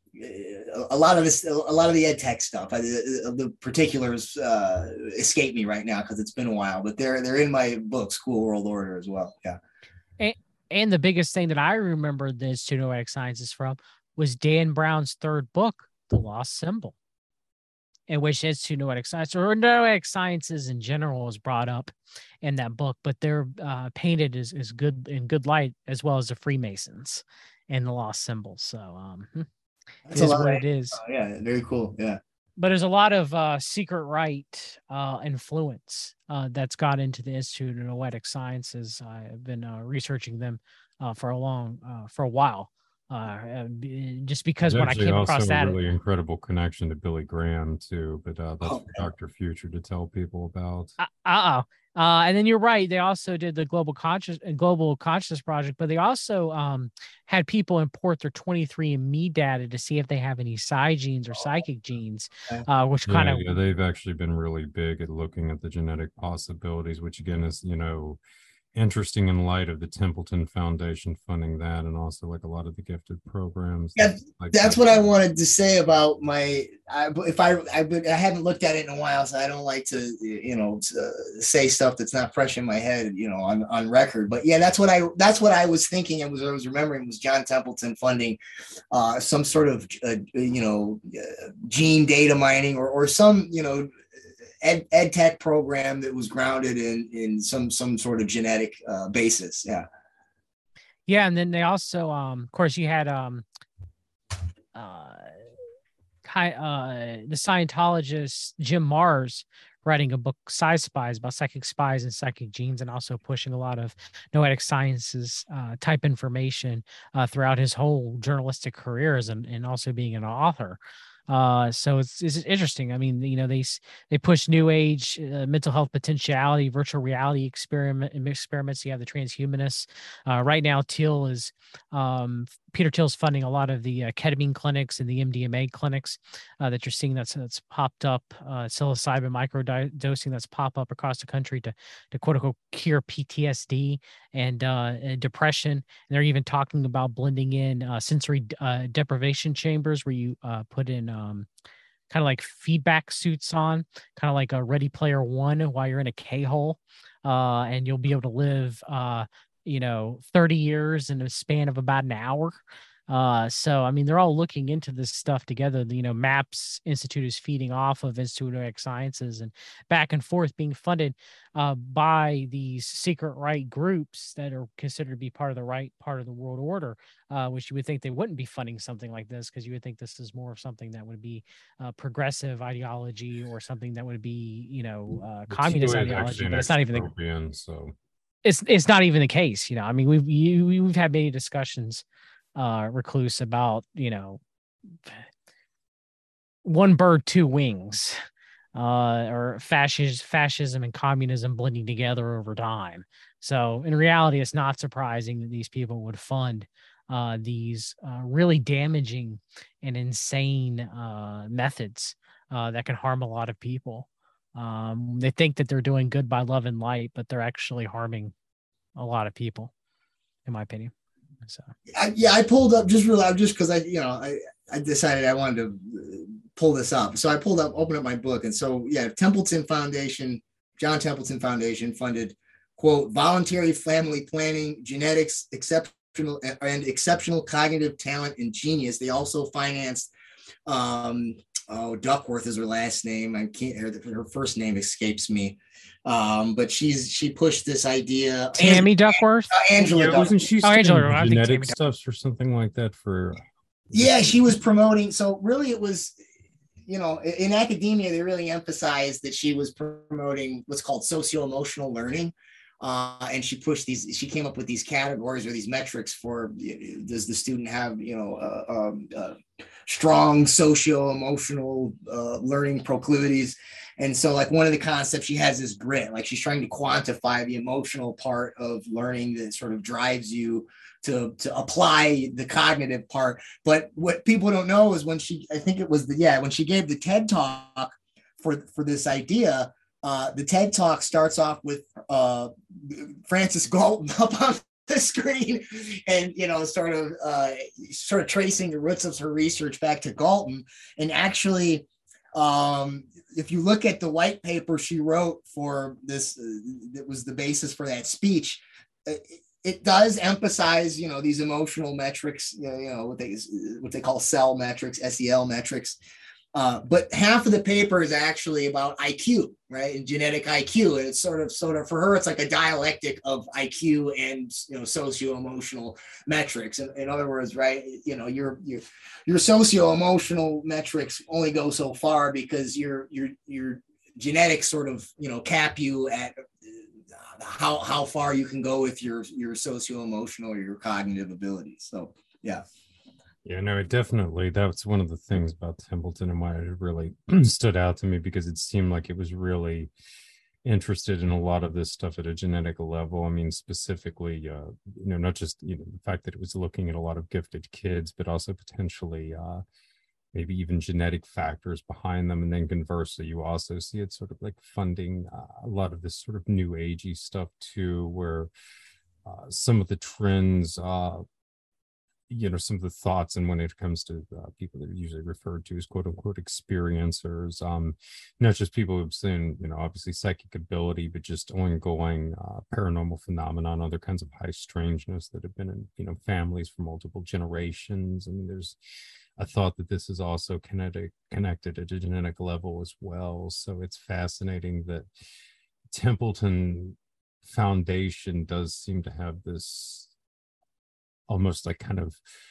lot of the ed tech stuff. The particulars escape me right now because it's been a while, but they're in my book, School World Order, as well. Yeah. And the biggest thing that I remember the Institute of Noetic Sciences from was Dan Brown's third book, The Lost Symbol, in which Institute of Noetic Sciences, or Noetic Sciences in general, is brought up in that book, but they're painted as good in good light, as well as the Freemasons and The Lost Symbol. So That's it is what it is. Yeah, very cool. Yeah. But there's a lot of secret right influence that's got into the Institute of Noetic Sciences. I've been researching them for a while, just because There's when I came across that, a really incredible connection to Billy Graham too. But that's for Dr. Future to tell people about. And then you're right. They also did the Global Consciousness Project, but they also had people import their 23andMe data to see if they have any psi genes or psychic genes, which they've actually been really big at looking at the genetic possibilities, which again is, interesting in light of the Templeton Foundation funding that, and also like a lot of the gifted programs. Yeah, that's what I wanted to say about my. I haven't looked at it in a while, so I don't like to say stuff that's not fresh in my head, on record. But yeah, that's what I was thinking, and I was remembering was John Templeton funding some sort of gene data mining or some ed tech program that was grounded in some sort of genetic basis. Yeah. And then they also of course you had the Scientologist Jim Marrs writing a book, Psi Spies, about psychic spies and psychic genes, and also pushing a lot of noetic sciences type information throughout his whole journalistic career and also being an author. So it's interesting. I mean, you know, they push new age mental health potentiality, virtual reality experiments. You have the transhumanists. Right now, Peter Thiel's funding a lot of the ketamine clinics and the MDMA clinics that you're seeing that's popped up, psilocybin microdosing that's popped up across the country to quote unquote cure PTSD and depression. And they're even talking about blending in sensory deprivation chambers where you put in kind of like feedback suits on, kind of like a Ready Player One while you're in a K-hole, and you'll be able to live 30 years in a span of about an hour. So I mean, they're all looking into this stuff together. MAPS Institute is feeding off of Institute of Noetic Sciences and back and forth, being funded by these secret right groups that are considered to be part of the right part of the world order, which you would think they wouldn't be funding something like this, because you would think this is more of something that would be progressive ideology or something that would be communist ideology, but it's not even it's not even the case. I mean, we've had many discussions, Recluse, about one bird, two wings, or fascism and communism blending together over time. So in reality, it's not surprising that these people would fund these really damaging and insane methods that can harm a lot of people. They think that they're doing good by love and light, but they're actually harming a lot of people, in my opinion. So I pulled up just because I decided I wanted to pull this up. So I opened up my book. And so, John Templeton Foundation funded, quote, voluntary family planning, genetics, exceptional cognitive talent and genius. They also financed, Duckworth is her last name. Her first name escapes me. But she pushed this idea. Tammy Duckworth? Angela Duckworth. Wasn't she Angela, genetic stuff or something like that for... Yeah, she was promoting. So really it was, in academia, they really emphasized that she was promoting what's called socio-emotional learning. And she came up with these categories or these metrics for, does the student have, strong socio-emotional learning proclivities. And so like one of the concepts she has is grit, like she's trying to quantify the emotional part of learning that sort of drives you to apply the cognitive part. But what people don't know is when she gave the TED Talk for this idea, the TED Talk starts off with Francis Galton up on the screen and, sort of tracing the roots of her research back to Galton. And actually, if you look at the white paper she wrote for this, that was the basis for that speech, it does emphasize, these emotional metrics, what they call SEL metrics, SEL metrics. But half of the paper is actually about IQ, right? And genetic IQ. And it's sort of for her, it's like a dialectic of IQ and, socio-emotional metrics. In other words, right, your socio-emotional metrics only go so far because your genetics sort of, cap you at how far you can go with your socio-emotional or your cognitive abilities. So, yeah. Yeah, no, that's one of the things about Templeton and why it really stood out to me, because it seemed like it was really interested in a lot of this stuff at a genetic level. I mean, specifically, not just, the fact that it was looking at a lot of gifted kids, but also potentially maybe even genetic factors behind them. And then conversely, you also see it sort of like funding a lot of this sort of new agey stuff too, where some of the trends, some of the thoughts, and when it comes to people that are usually referred to as quote unquote experiencers, not just people who've seen, obviously psychic ability, but just ongoing paranormal phenomenon, other kinds of high strangeness that have been in, families for multiple generations. And there's a thought that this is also connected at a genetic level as well. So it's fascinating that Templeton Foundation does seem to have this almost like kind of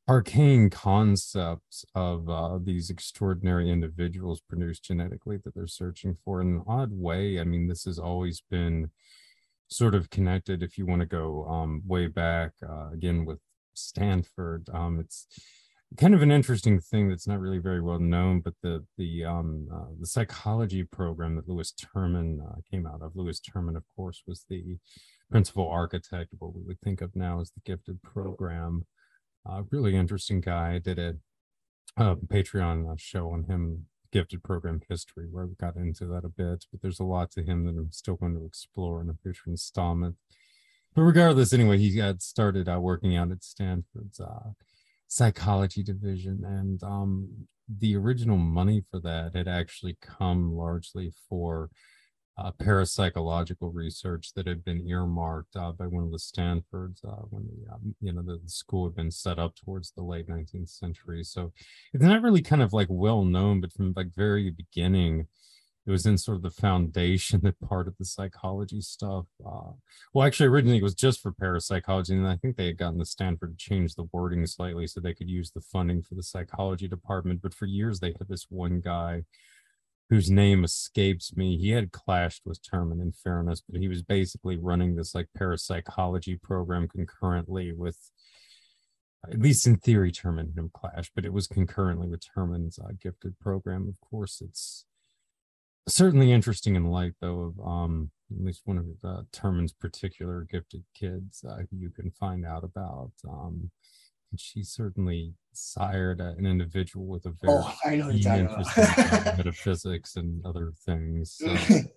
arcane concepts of these extraordinary individuals produced genetically that they're searching for in an odd way. I mean, this has always been sort of connected. If you want to go way back again with Stanford, it's kind of an interesting thing that's not really very well known, but the psychology program that Lewis Terman came out of. Lewis Terman, of course, was the principal architect of what we would think of now as the gifted program. Really interesting guy. I did a Patreon show on him, gifted program history, where we got into that a bit, but there's a lot to him that I'm still going to explore in a future installment. But regardless, anyway, he got started working out at Stanford's psychology division, and the original money for that had actually come largely for parapsychological research that had been earmarked by one of the Stanfords when the school had been set up towards the late 19th century. So it's not really kind of like well known, but from like very beginning, it was in sort of the foundation that part of the psychology stuff. Well, actually, originally it was just for parapsychology, and I think they had gotten the Stanford to change the wording slightly so they could use the funding for the psychology department. But for years, they had this one guy whose name escapes me. He had clashed with Terman, in fairness, but he was basically running this like parapsychology program concurrently with, at least in theory, Terman and him clashed, but it was concurrently with Terman's gifted program. Of course, it's certainly interesting in light, though, of at least one of Terman's particular gifted kids who you can find out about. And she certainly sired an individual with a very I know keen interest in metaphysics and other things. So,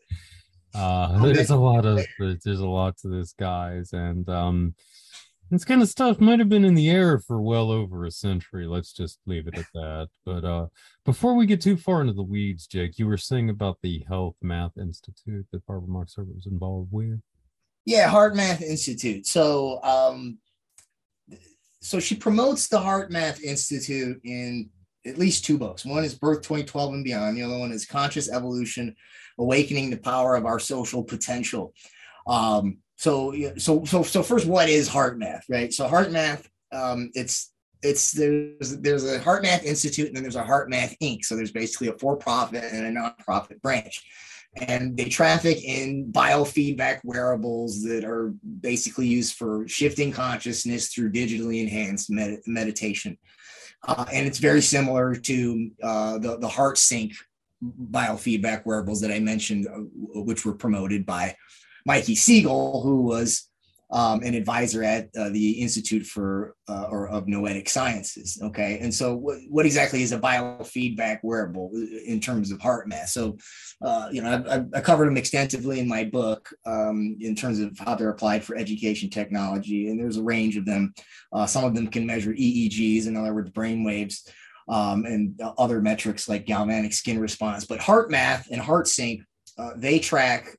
there's a lot to this, guys, and this kind of stuff might have been in the air for well over a century. Let's just leave it at that. But before we get too far into the weeds, Jake, you were saying about the Health Math Institute that Barbara Marx was involved with. Yeah, Heart Math Institute. So she promotes the Heart Math Institute in at least two books. One is Birth 2012 and Beyond. The other one is Conscious Evolution, Awakening the Power of Our Social Potential. So first, what is Heart Math, right? So Heart Math, there's a Heart Math Institute, and then there's a Heart Math Inc. So there's basically a for-profit and a nonprofit branch. And they traffic in biofeedback wearables that are basically used for shifting consciousness through digitally enhanced meditation. And it's very similar to the HeartSync biofeedback wearables that I mentioned, which were promoted by Mikey Siegel, who was an advisor at the Institute of Noetic Sciences. Okay. And so what exactly is a biofeedback wearable in terms of heart math? So, I covered them extensively in my book in terms of how they're applied for education technology. And there's a range of them. Some of them can measure EEGs, in other words, brain waves, and other metrics like galvanic skin response. But heart math and HeartSync, they track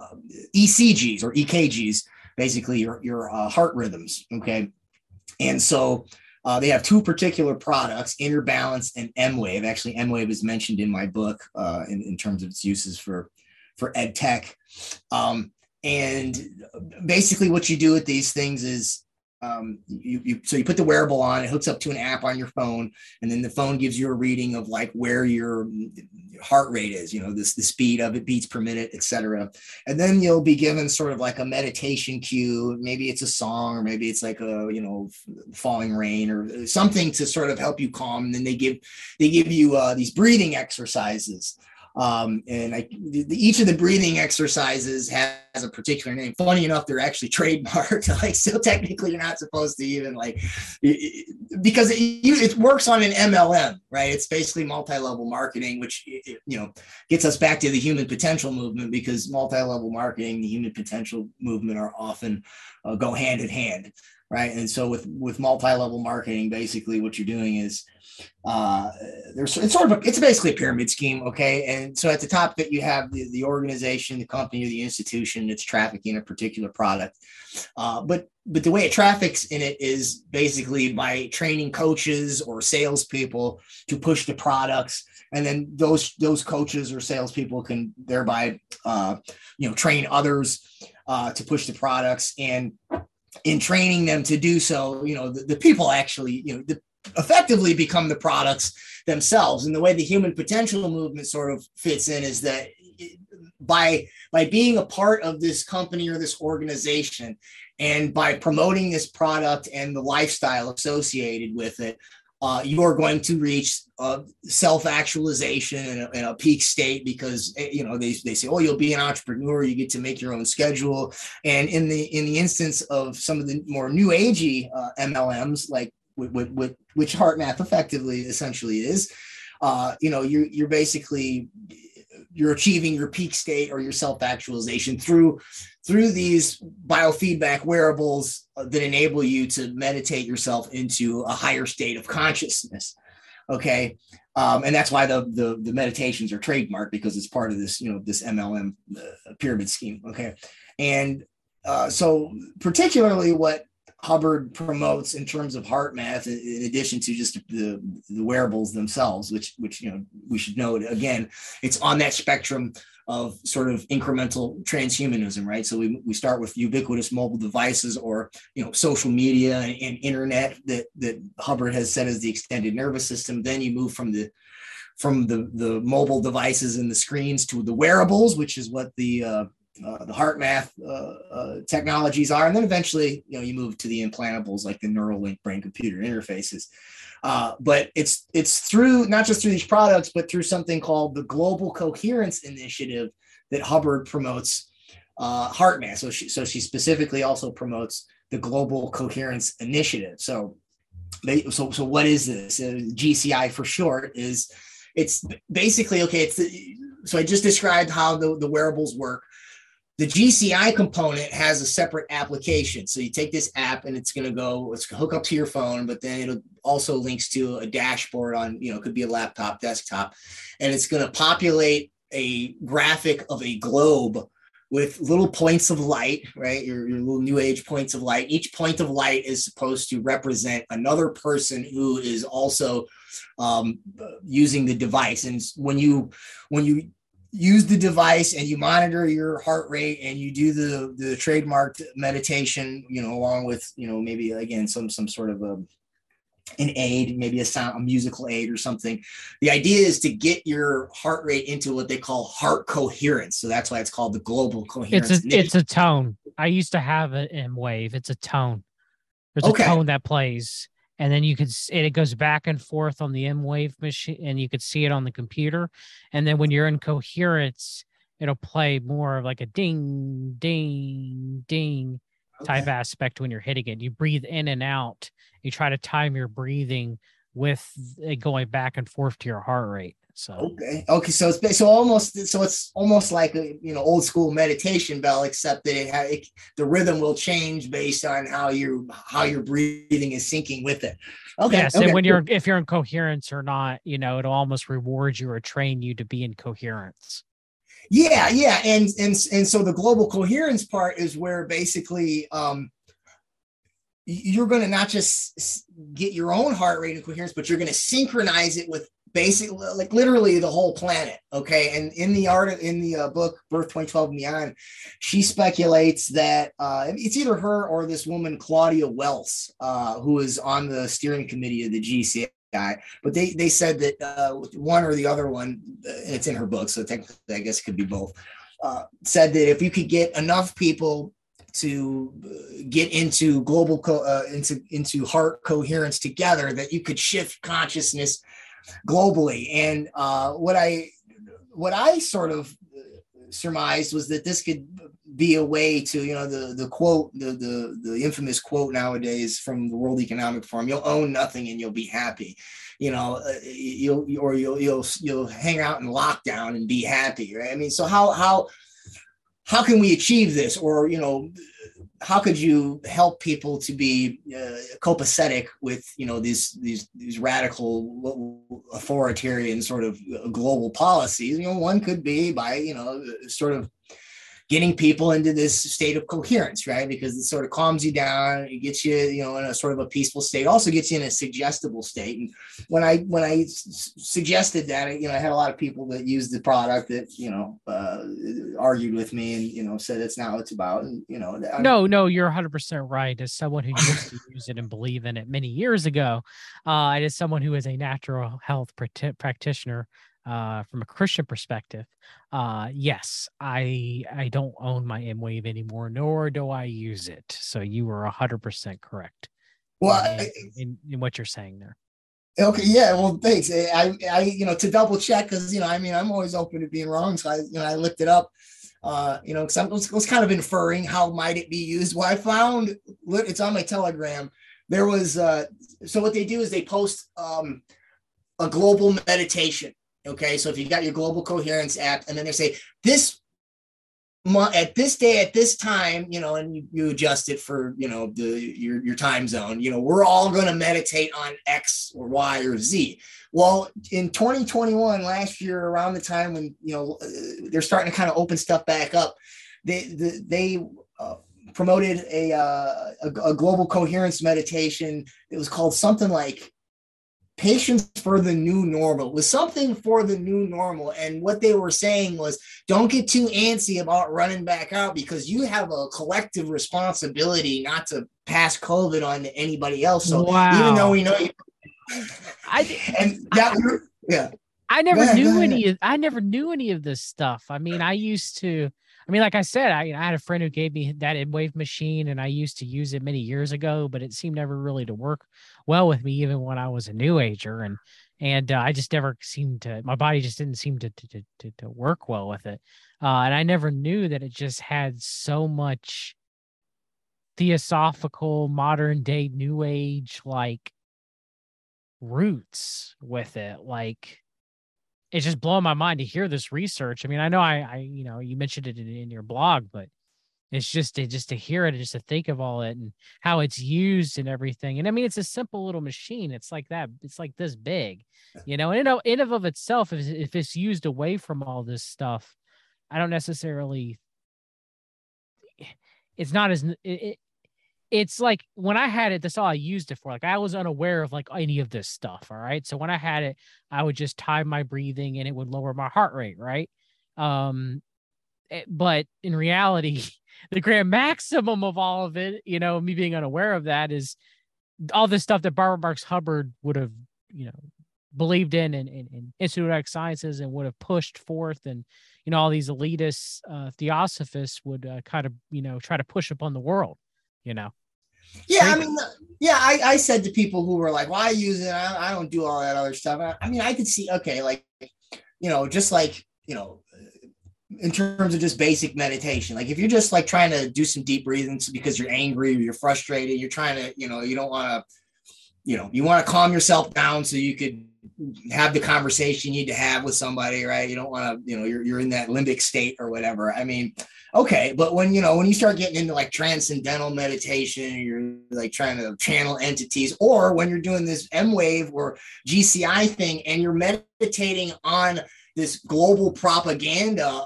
ECGs or EKGs, basically your heart rhythms. Okay. And so they have two particular products, Inner Balance and M-Wave. Actually, M-Wave is mentioned in my book in terms of its uses for ed tech. And basically what you do with these things is you put the wearable on, it hooks up to an app on your phone, and then the phone gives you a reading of like where your heart rate is, the speed of it, beats per minute, etc. And then you'll be given sort of like a meditation cue. Maybe it's a song, or maybe it's like a falling rain or something to sort of help you calm. And then they give you these breathing exercises. Each of the breathing exercises has a particular name. Funny enough, they're actually trademarked. So technically you're not supposed to even because it works on an MLM, right? It's basically multi-level marketing, which, gets us back to the human potential movement, because multi-level marketing, the human potential movement are often go hand in hand. Right. And so with multi-level marketing, basically what you're doing is it's basically a pyramid scheme. Okay. And so at the top that you have the organization, the company, or the institution that's trafficking a particular product. But the way it traffics in it is basically by training coaches or salespeople to push the products. And then those coaches or salespeople can thereby, train others to push the products. And in training them to do so, the people actually, effectively become the products themselves. And the way the human potential movement sort of fits in is that by being a part of this company or this organization, and by promoting this product and the lifestyle associated with it, you are going to reach self-actualization in a peak state, because they say, oh, you'll be an entrepreneur, you get to make your own schedule. And in the instance of some of the more new agey MLMs, like which HeartMath effectively essentially is, you're basically you're achieving your peak state or your self-actualization through these biofeedback wearables that enable you to meditate yourself into a higher state of consciousness. Okay. And that's why the meditations are trademarked, because it's part of this, this MLM pyramid scheme. Okay. And so particularly what Hubbard promotes in terms of HeartMath, in addition to just the wearables themselves, which we should note again, it's on that spectrum of sort of incremental transhumanism, right? So we start with ubiquitous mobile devices, or social media and internet that Hubbard has said is the extended nervous system. Then you move from the mobile devices and the screens to the wearables, which is what the HeartMath technologies are. And then eventually, you move to the implantables like the Neuralink brain-computer interfaces. But it's through, not just through these products, but through something called the Global Coherence Initiative that Hubbard promotes HeartMath. So she specifically also promotes the Global Coherence Initiative. So what is this? GCI for short it's basically, okay, so I just described how the wearables work. The GCI component has a separate application. So you take this app and it's going to hook up to your phone, but then it also links to a dashboard on, could be a laptop, desktop, and it's going to populate a graphic of a globe with little points of light, right? Your little new age points of light. Each point of light is supposed to represent another person who is also using the device. And when you use the device and you monitor your heart rate and you do the trademarked meditation, along with, maybe again, some sort of an aid, maybe a musical aid or something. The idea is to get your heart rate into what they call heart coherence. So that's why it's called the Global Coherence. It's a tone. I used to have an M Wave. It's a tone. There's a tone that plays. And then it goes back and forth on the M Wave machine, and you could see it on the computer. And then when you're in coherence, it'll play more of like a ding, ding, ding type aspect when you're hitting it. You breathe in and out. You try to time your breathing with it going back and forth to your heart rate. So so it's almost like a old school meditation bell, except that the rhythm will change based on how your breathing is syncing with it. And when if you're in coherence or not, it'll almost reward you or train you to be in coherence. Yeah, and so the global coherence part is where basically you're going to not just get your own heart rate in coherence, but you're going to synchronize it with basically, like, literally the whole planet. Okay. And in the book Birth 2012 and Beyond, she speculates that it's either her or this woman Claudia Wells, who is on the steering committee of the GCI. But they said that one or the other one, and it's in her book, so technically I guess it could be both, said that if you could get enough people to get into global into heart coherence together, that you could shift consciousness globally. And what I sort of surmised was that this could be a way to, the quote, the infamous quote nowadays from the World Economic Forum: "You'll own nothing and you'll be happy." You'll hang out in lockdown and be happy, right? I mean, so how can we achieve this? Or, how could you help people to be copacetic with, these radical authoritarian sort of global policies? One could be by, sort of getting people into this state of coherence, right? Because it sort of calms you down, it gets you, you know, in a sort of a peaceful state, also gets you in a suggestible state. And when I suggested that, you know, I had a lot of people that used the product that, you know, argued with me and, you know, said it's not what it's about. And, you know, no, you're 100% right. As someone who used to use it and believe in it many years ago, and as someone who is a natural health practitioner, from a Christian perspective, yes, I don't own my M-Wave anymore, nor do I use it. So you are 100% correct. Well, in what you're saying there. Okay, yeah, well, thanks. I you know, to double check, because, you know, I mean, I'm always open to being wrong, so I looked it up, you know, because I was kind of inferring how might it be used. Well, I found it's on my Telegram. There was so what they do is they post a global meditation. Okay, so if you got your Global Coherence app, and then they say this month at this day at this time, you know, and you adjust it for, you know, your time zone. You know, we're all going to meditate on X or Y or Z. Well, in 2021, last year, around the time when, you know, they're starting to kind of open stuff back up, they promoted a Global Coherence meditation. It was called something like Patience for the New Normal. It was something for the new normal. And what they were saying was, don't get too antsy about running back out, because you have a collective responsibility not to pass COVID on to anybody else. So wow. Even though we know you, I never knew any of this stuff. I mean, like I said, I had a friend who gave me that M-Wave machine, and I used to use it many years ago, but it seemed never really to work well with me, even when I was a new ager. And I just never seemed to, my body just didn't seem to work well with it. And I never knew that it just had so much theosophical, modern day, new age, like, roots with it. Like, it's just blowing my mind to hear this research. I mean, I know I you know, you mentioned it in your blog, but it's just to hear it, just to think of all it and how it's used and everything. And I mean, it's a simple little machine. It's like that. It's like this big, you know, and in and of itself, if it's used away from all this stuff, I don't necessarily, it's not as, it's like when I had it, that's all I used it for. Like, I was unaware of like any of this stuff. All right. So when I had it, I would just time my breathing and it would lower my heart rate. Right. But in reality, the grand maximum of all of it, you know, me being unaware of that, is all this stuff that Barbara Marx Hubbard would have, you know, believed in Institute of Sciences, and would have pushed forth. And, you know, all these elitist theosophists would kind of, you know, try to push upon the world. You know? Yeah, I mean, yeah, I said to people who were like, well, I use it, I don't do all that other stuff. I mean, I could see, okay, like, you know, just like, you know, in terms of just basic meditation, like if you're just like trying to do some deep breathing because you're angry or you're frustrated, you're trying to, you know, you don't want to, you know, you want to calm yourself down so you could have the conversation you need to have with somebody, right? You don't want to, you know, you're in that limbic state or whatever. I mean, okay, but when you start getting into like transcendental meditation, you're like trying to channel entities, or when you're doing this M-Wave or GCI thing and you're meditating on this global propaganda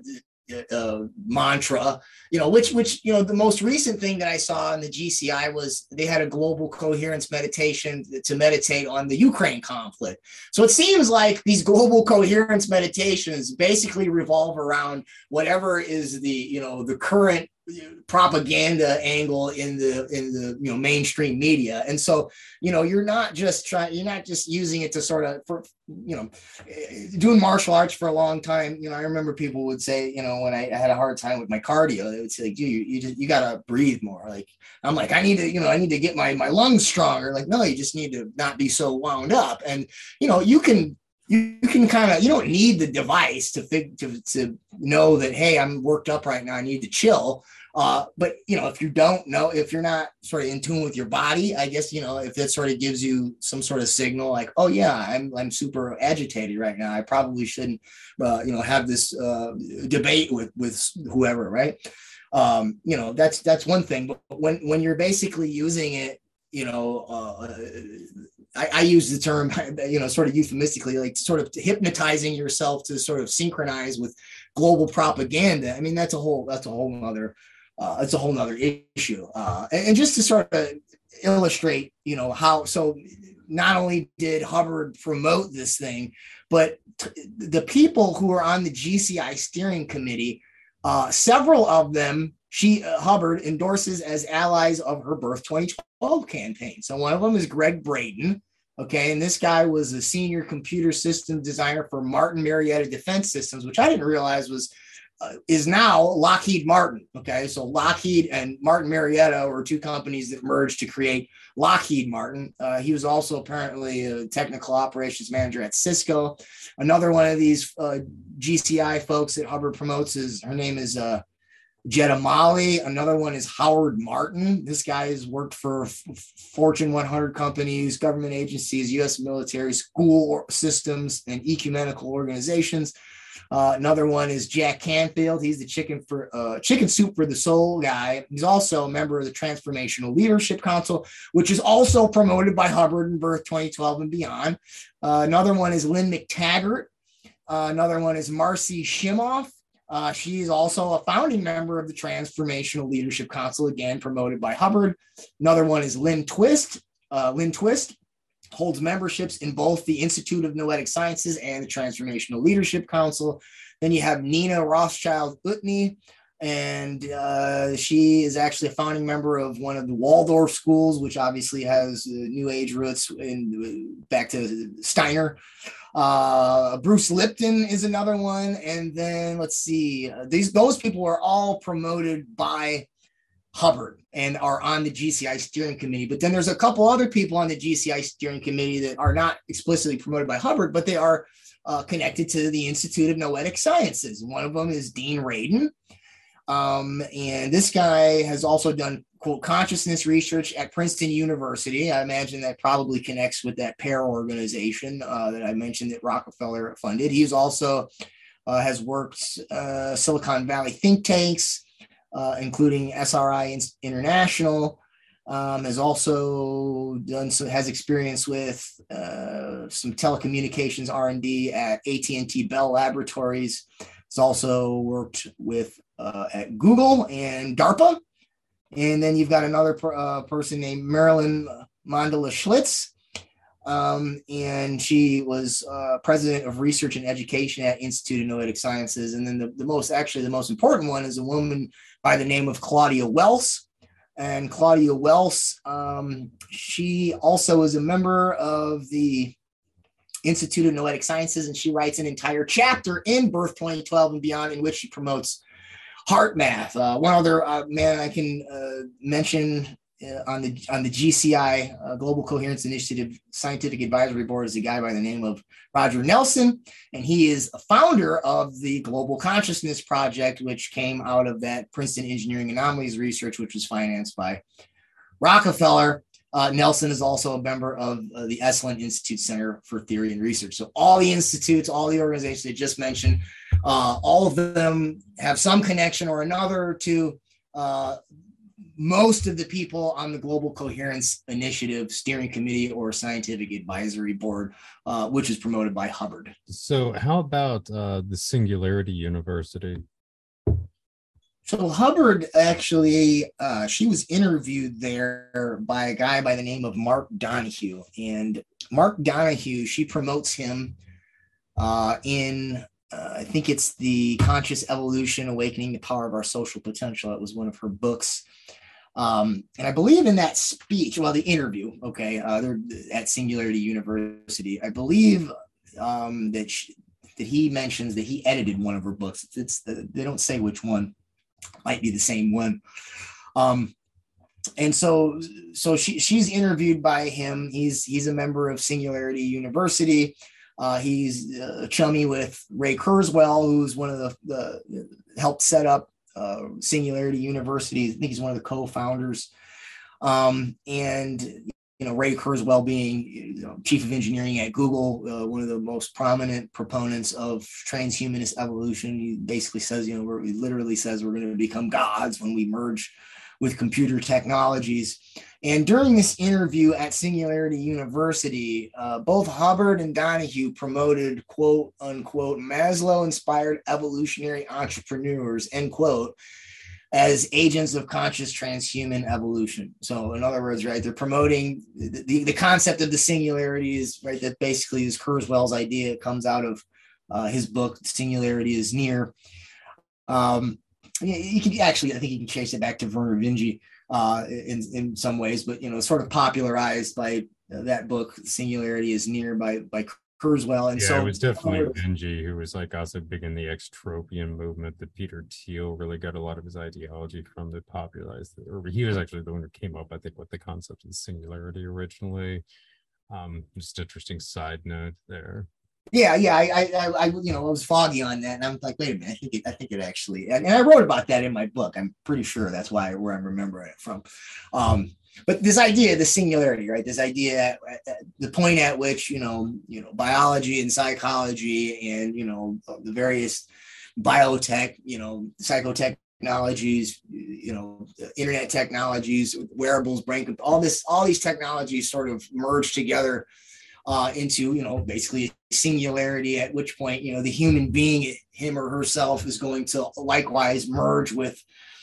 mantra, you know, which, you know, the most recent thing that I saw in the GCI was they had a Global Coherence meditation to meditate on the Ukraine conflict. So it seems like these Global Coherence meditations basically revolve around whatever is the, you know, the current propaganda angle in the you know, mainstream media. And so, you know, you're not just using it to sort of, for, you know, doing martial arts for a long time. You know, I remember people would say, you know, when I had a hard time with my cardio, they would say, like, dude, you gotta breathe more. Like, I'm like, I need to get my lungs stronger. Like, no, you just need to not be so wound up. And, you know, you can kind of, you don't need the device to know that, hey, I'm worked up right now, I need to chill. But, you know, if you don't know, if you're not sort of in tune with your body, I guess, you know, if that sort of gives you some sort of signal like, oh yeah, I'm super agitated right now, I probably shouldn't, you know, have this debate with whoever, right? You know, that's one thing. But when you're basically using it, you know, I use the term, sort of euphemistically, like sort of hypnotizing yourself to sort of synchronize with global propaganda. I mean, that's a whole nother issue. And just to sort of illustrate, how, so not only did Hubbard promote this thing, but the people who are on the GCI steering committee, several of them, Hubbard endorses as allies of her Birth 2012 campaign. So one of them is Greg Braden. Okay. And this guy was a senior computer system designer for Martin Marietta Defense Systems, which I didn't realize is now Lockheed Martin. Okay. So Lockheed and Martin Marietta were two companies that merged to create Lockheed Martin. He was also apparently a technical operations manager at Cisco. Another one of these GCI folks that Hubbard promotes her name is Jetta Mali. Another one is Howard Martin. This guy has worked for Fortune 100 companies, government agencies, U.S. military, school systems, and ecumenical organizations. Another one is Jack Canfield. He's the chicken soup for the soul guy. He's also a member of the Transformational Leadership Council, which is also promoted by Hubbard and Birth 2012 and beyond. Another one is Lynn McTaggart. Another one is Marcy Shimoff. She's also a founding member of the Transformational Leadership Council, again, promoted by Hubbard. Another one is Lynn Twist. Lynn Twist holds memberships in both the Institute of Noetic Sciences and the Transformational Leadership Council. Then you have Nina Rothschild-Utne, and she is actually a founding member of one of the Waldorf schools, which obviously has New Age roots back to Steiner. Bruce Lipton is another one. And then let's see, those people are all promoted by Hubbard and are on the GCI steering committee. But then there's a couple other people on the GCI steering committee that are not explicitly promoted by Hubbard, but they are connected to the Institute of Noetic Sciences. One of them is Dean Radin. And this guy has also done, quote, consciousness research at Princeton University. I imagine that probably connects with that pair organization that I mentioned that Rockefeller funded. He's also has worked Silicon Valley think tanks, including SRI International, has also has experience with some telecommunications R&D at AT&T Bell Laboratories. He's also worked with at Google and DARPA. And then you've got another person named Marilyn Mandela Schlitz. And she was president of research and education at Institute of Noetic Sciences. And then the most important one is a woman by the name of Claudia Wells. And Claudia Wells, she also is a member of the Institute of Noetic Sciences, and she writes an entire chapter in Birth 2012 and beyond in which she promotes heart math. One other man I can mention on the GCI Global Coherence Initiative Scientific Advisory Board is a guy by the name of Roger Nelson, and he is a founder of the Global Consciousness Project, which came out of that Princeton Engineering Anomalies research, which was financed by Rockefeller. Nelson is also a member of the Esalen Institute Center for Theory and Research. So all the institutes, all the organizations I just mentioned, all of them have some connection or another to most of the people on the Global Coherence Initiative Steering Committee or Scientific Advisory Board, which is promoted by Hubbard. So how about the Singularity University? So Hubbard actually, she was interviewed there by a guy by the name of Mark Donahue. And Mark Donahue, she promotes him in, I think it's The Conscious Evolution, Awakening the Power of Our Social Potential. That was one of her books. And I believe in that speech, well, the interview, okay, they're at Singularity University. I believe that he mentions that he edited one of her books. They don't say which one. Might be the same one. And so she's interviewed by him. He's a member of Singularity University. He's chummy with Ray Kurzweil, who's one of the helped set up Singularity University. I think he's one of the co-founders. And Ray Kurzweil being chief of engineering at Google, one of the most prominent proponents of transhumanist evolution. He basically says, he literally says we're going to become gods when we merge with computer technologies. And during this interview at Singularity University, both Hubbard and Donahue promoted, quote unquote, Maslow-inspired evolutionary entrepreneurs, end quote, as agents of conscious transhuman evolution. So in other words, right, they're promoting the concept of the singularity is, right, that basically is Kurzweil's idea. It comes out of his book, Singularity is Near. You can actually, I think you can trace it back to Vernor Vinge in some ways, but, you know, sort of popularized by that book, Singularity is Near by Kurzweil. And yeah, so it was definitely Vinge who was like also big in the extropian movement that Peter Thiel really got a lot of his ideology from, that popularized it. Or he was actually the one who came up, I think, with the concept of singularity originally. Just interesting side note there. Yeah, I you know, I was foggy on that, and I'm like, wait a minute, I think it actually, and I wrote about that in my book. I'm pretty sure that's where I'm remembering it from. But this idea, the singularity, right? This idea, the point at which, you know, biology and psychology and, you know, the various biotech, you know, psychotechnologies, you know, internet technologies, wearables, brain, all these technologies sort of merge together into, you know, basically a singularity, at which point, you know, the human being, him or herself, is going to likewise merge with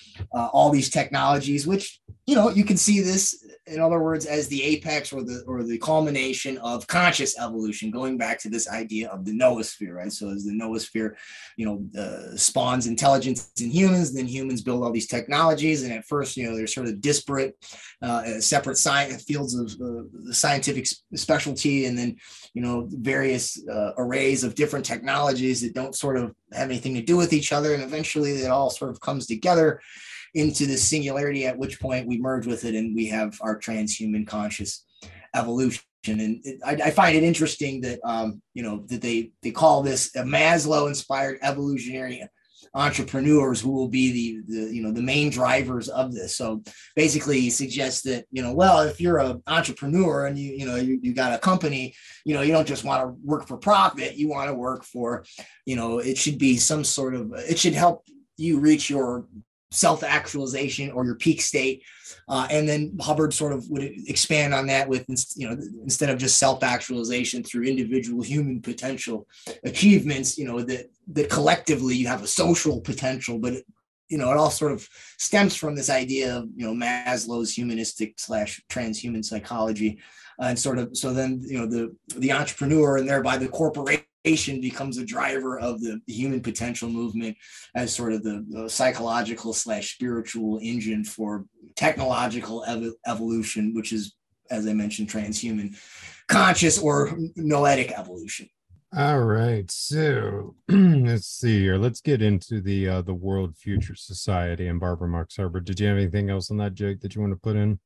all these technologies, which, you know, you can see this, in other words, as the apex or the culmination of conscious evolution, going back to this idea of the noosphere, right? So as the noosphere, you know, spawns intelligence in humans, then humans build all these technologies. And at first, you know, they're sort of disparate, separate science fields of the scientific specialty, and then, you know, various arrays of different technologies that don't sort of have anything to do with each other. And eventually it all sort of comes together into the singularity, at which point we merge with it and we have our transhuman conscious evolution. And I find it interesting that, you know, that they call this a Maslow-inspired evolutionary entrepreneurs who will be the you know, the main drivers of this. So basically he suggests that, you know, well, if you're an entrepreneur and you got a company, you know, you don't just want to work for profit, you want to work for, you know, it should be some sort of, it should help you reach your self-actualization or your peak state. And then Hubbard sort of would expand on that with, you know, instead of just self-actualization through individual human potential achievements, you know, that collectively you have a social potential, but you know, it all sort of stems from this idea of, you know, Maslow's humanistic / transhuman psychology. And sort of, so then, you know, the entrepreneur and thereby the corporation becomes a driver of the human potential movement as sort of the psychological / spiritual engine for technological evolution, which is, as I mentioned, transhuman conscious or noetic evolution. All right, so let's see here. Let's get into the World Future Society and Barbara Marx Hubbard. Did you have anything else on that, Jake, that you want to put in?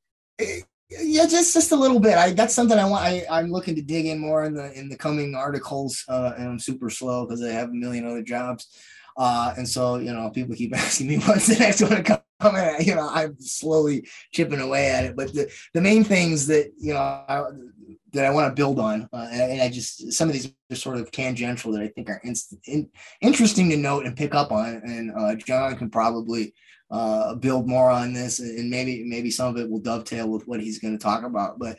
Yeah, just a little bit. That's something I'm looking to dig in more in the coming articles. And I'm super slow because I have a million other jobs. And so, you know, people keep asking me what's the next one to come. And, you know, I'm slowly chipping away at it. But the main things that, you know, that I want to build on, and I just, some of these are sort of tangential that I think are interesting to note and pick up on. And John can probably build more on this, and maybe some of it will dovetail with what he's going to talk about. But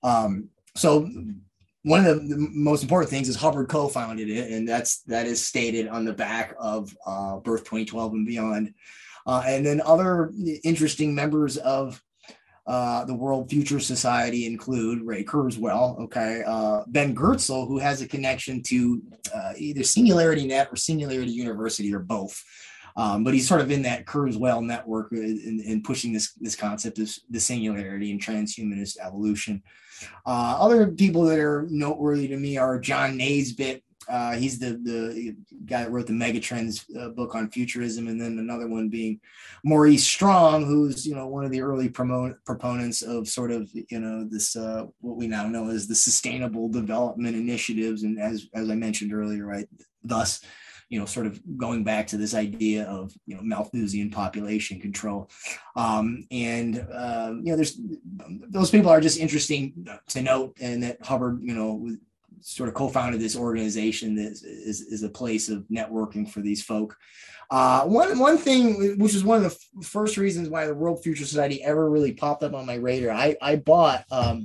so one of the most important things is Hubbard co-founded it, and that is stated on the back of Birth 2012 and Beyond. And then other interesting members of the World Future Society include Ray Kurzweil, Ben Goertzel, who has a connection to either Singularity Net or Singularity University or both. But he's sort of in that Kurzweil network in pushing this concept of the singularity and transhumanist evolution. Other people that are noteworthy to me are John Naisbitt. He's the guy that wrote the Megatrends book on futurism, and then another one being Maurice Strong, who's, you know, one of the early proponents of sort of, you know, this what we now know as the Sustainable Development Initiatives, and as I mentioned earlier, right, thus, you know, sort of going back to this idea of, you know, Malthusian population control. You know, those people are just interesting to note, and that Hubbard, you know, sort of co-founded this organization that is a place of networking for these folk. One thing, which is one of the first reasons why the World Future Society ever really popped up on my radar, I bought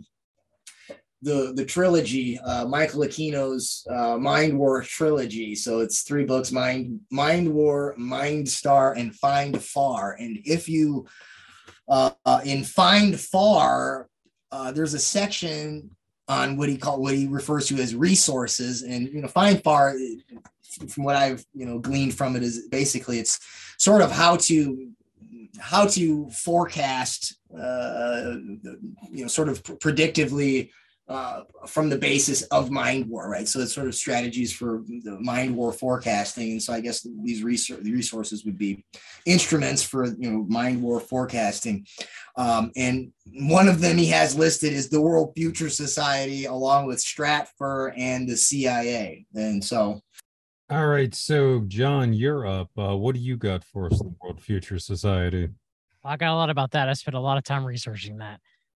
the trilogy, Michael Aquino's Mind War trilogy. So it's 3 books: Mind War, Mind Star, and Find Far. And if you in Find Far, there's a section on what he refers to as resources. And Find Far, from what I've gleaned from it, is basically it's sort of how to forecast sort of predictively from the basis of Mind War, right? So it's sort of strategies for the Mind War forecasting. And so I guess these resources would be instruments for Mind War forecasting. And one of them he has listed is the World Future Society, along with Stratfor and the CIA. And so, all right, so John, you're up. What do you got for us, the World Future Society? I got a lot about that. I spent a lot of time researching that.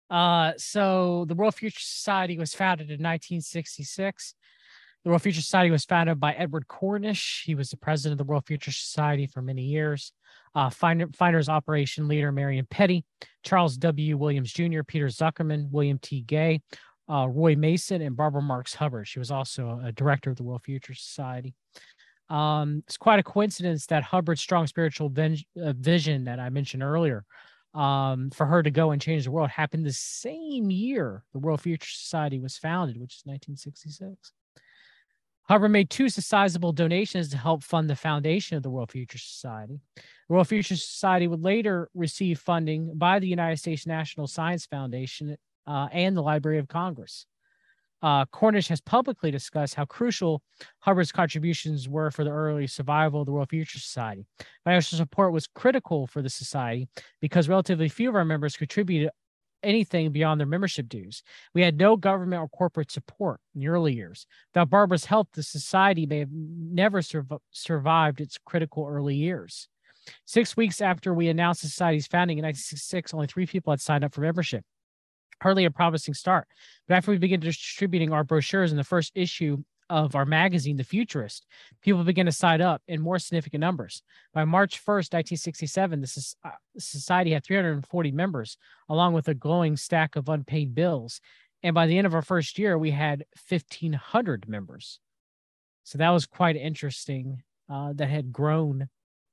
So the World Future Society was founded in 1966. The World Future Society was founded by Edward Cornish. He was the president of the World Future Society for many years. Finders operation leader Marion Petty, Charles W. Williams Jr., Peter Zuckerman, William T. Gay, Roy Mason, and Barbara Marx Hubbard. She was also a director of the World Future Society. It's quite a coincidence that Hubbard's strong spiritual vision that I mentioned earlier, for her to go and change the world, happened the same year the World Future Society was founded, which is 1966. Hubbard made 2 sizable donations to help fund the foundation of the World Future Society. The World Future Society would later receive funding by the United States National Science Foundation and the Library of Congress. Cornish has publicly discussed how crucial Hubbard's contributions were for the early survival of the World Future Society. Financial support was critical for the society because relatively few of our members contributed anything beyond their membership dues. We had no government or corporate support in the early years. Without Barbara's help, the society may have never survived its critical early years. 6 weeks after we announced the society's founding in 1966, only 3 people had signed up for membership. Hardly a promising start. But after we began distributing our brochures in the first issue of our magazine, The Futurist, people began to sign up in more significant numbers. By March 1st, 1967, the society had 340 members, along with a glowing stack of unpaid bills. And by the end of our first year, we had 1,500 members. So that was quite interesting. That had grown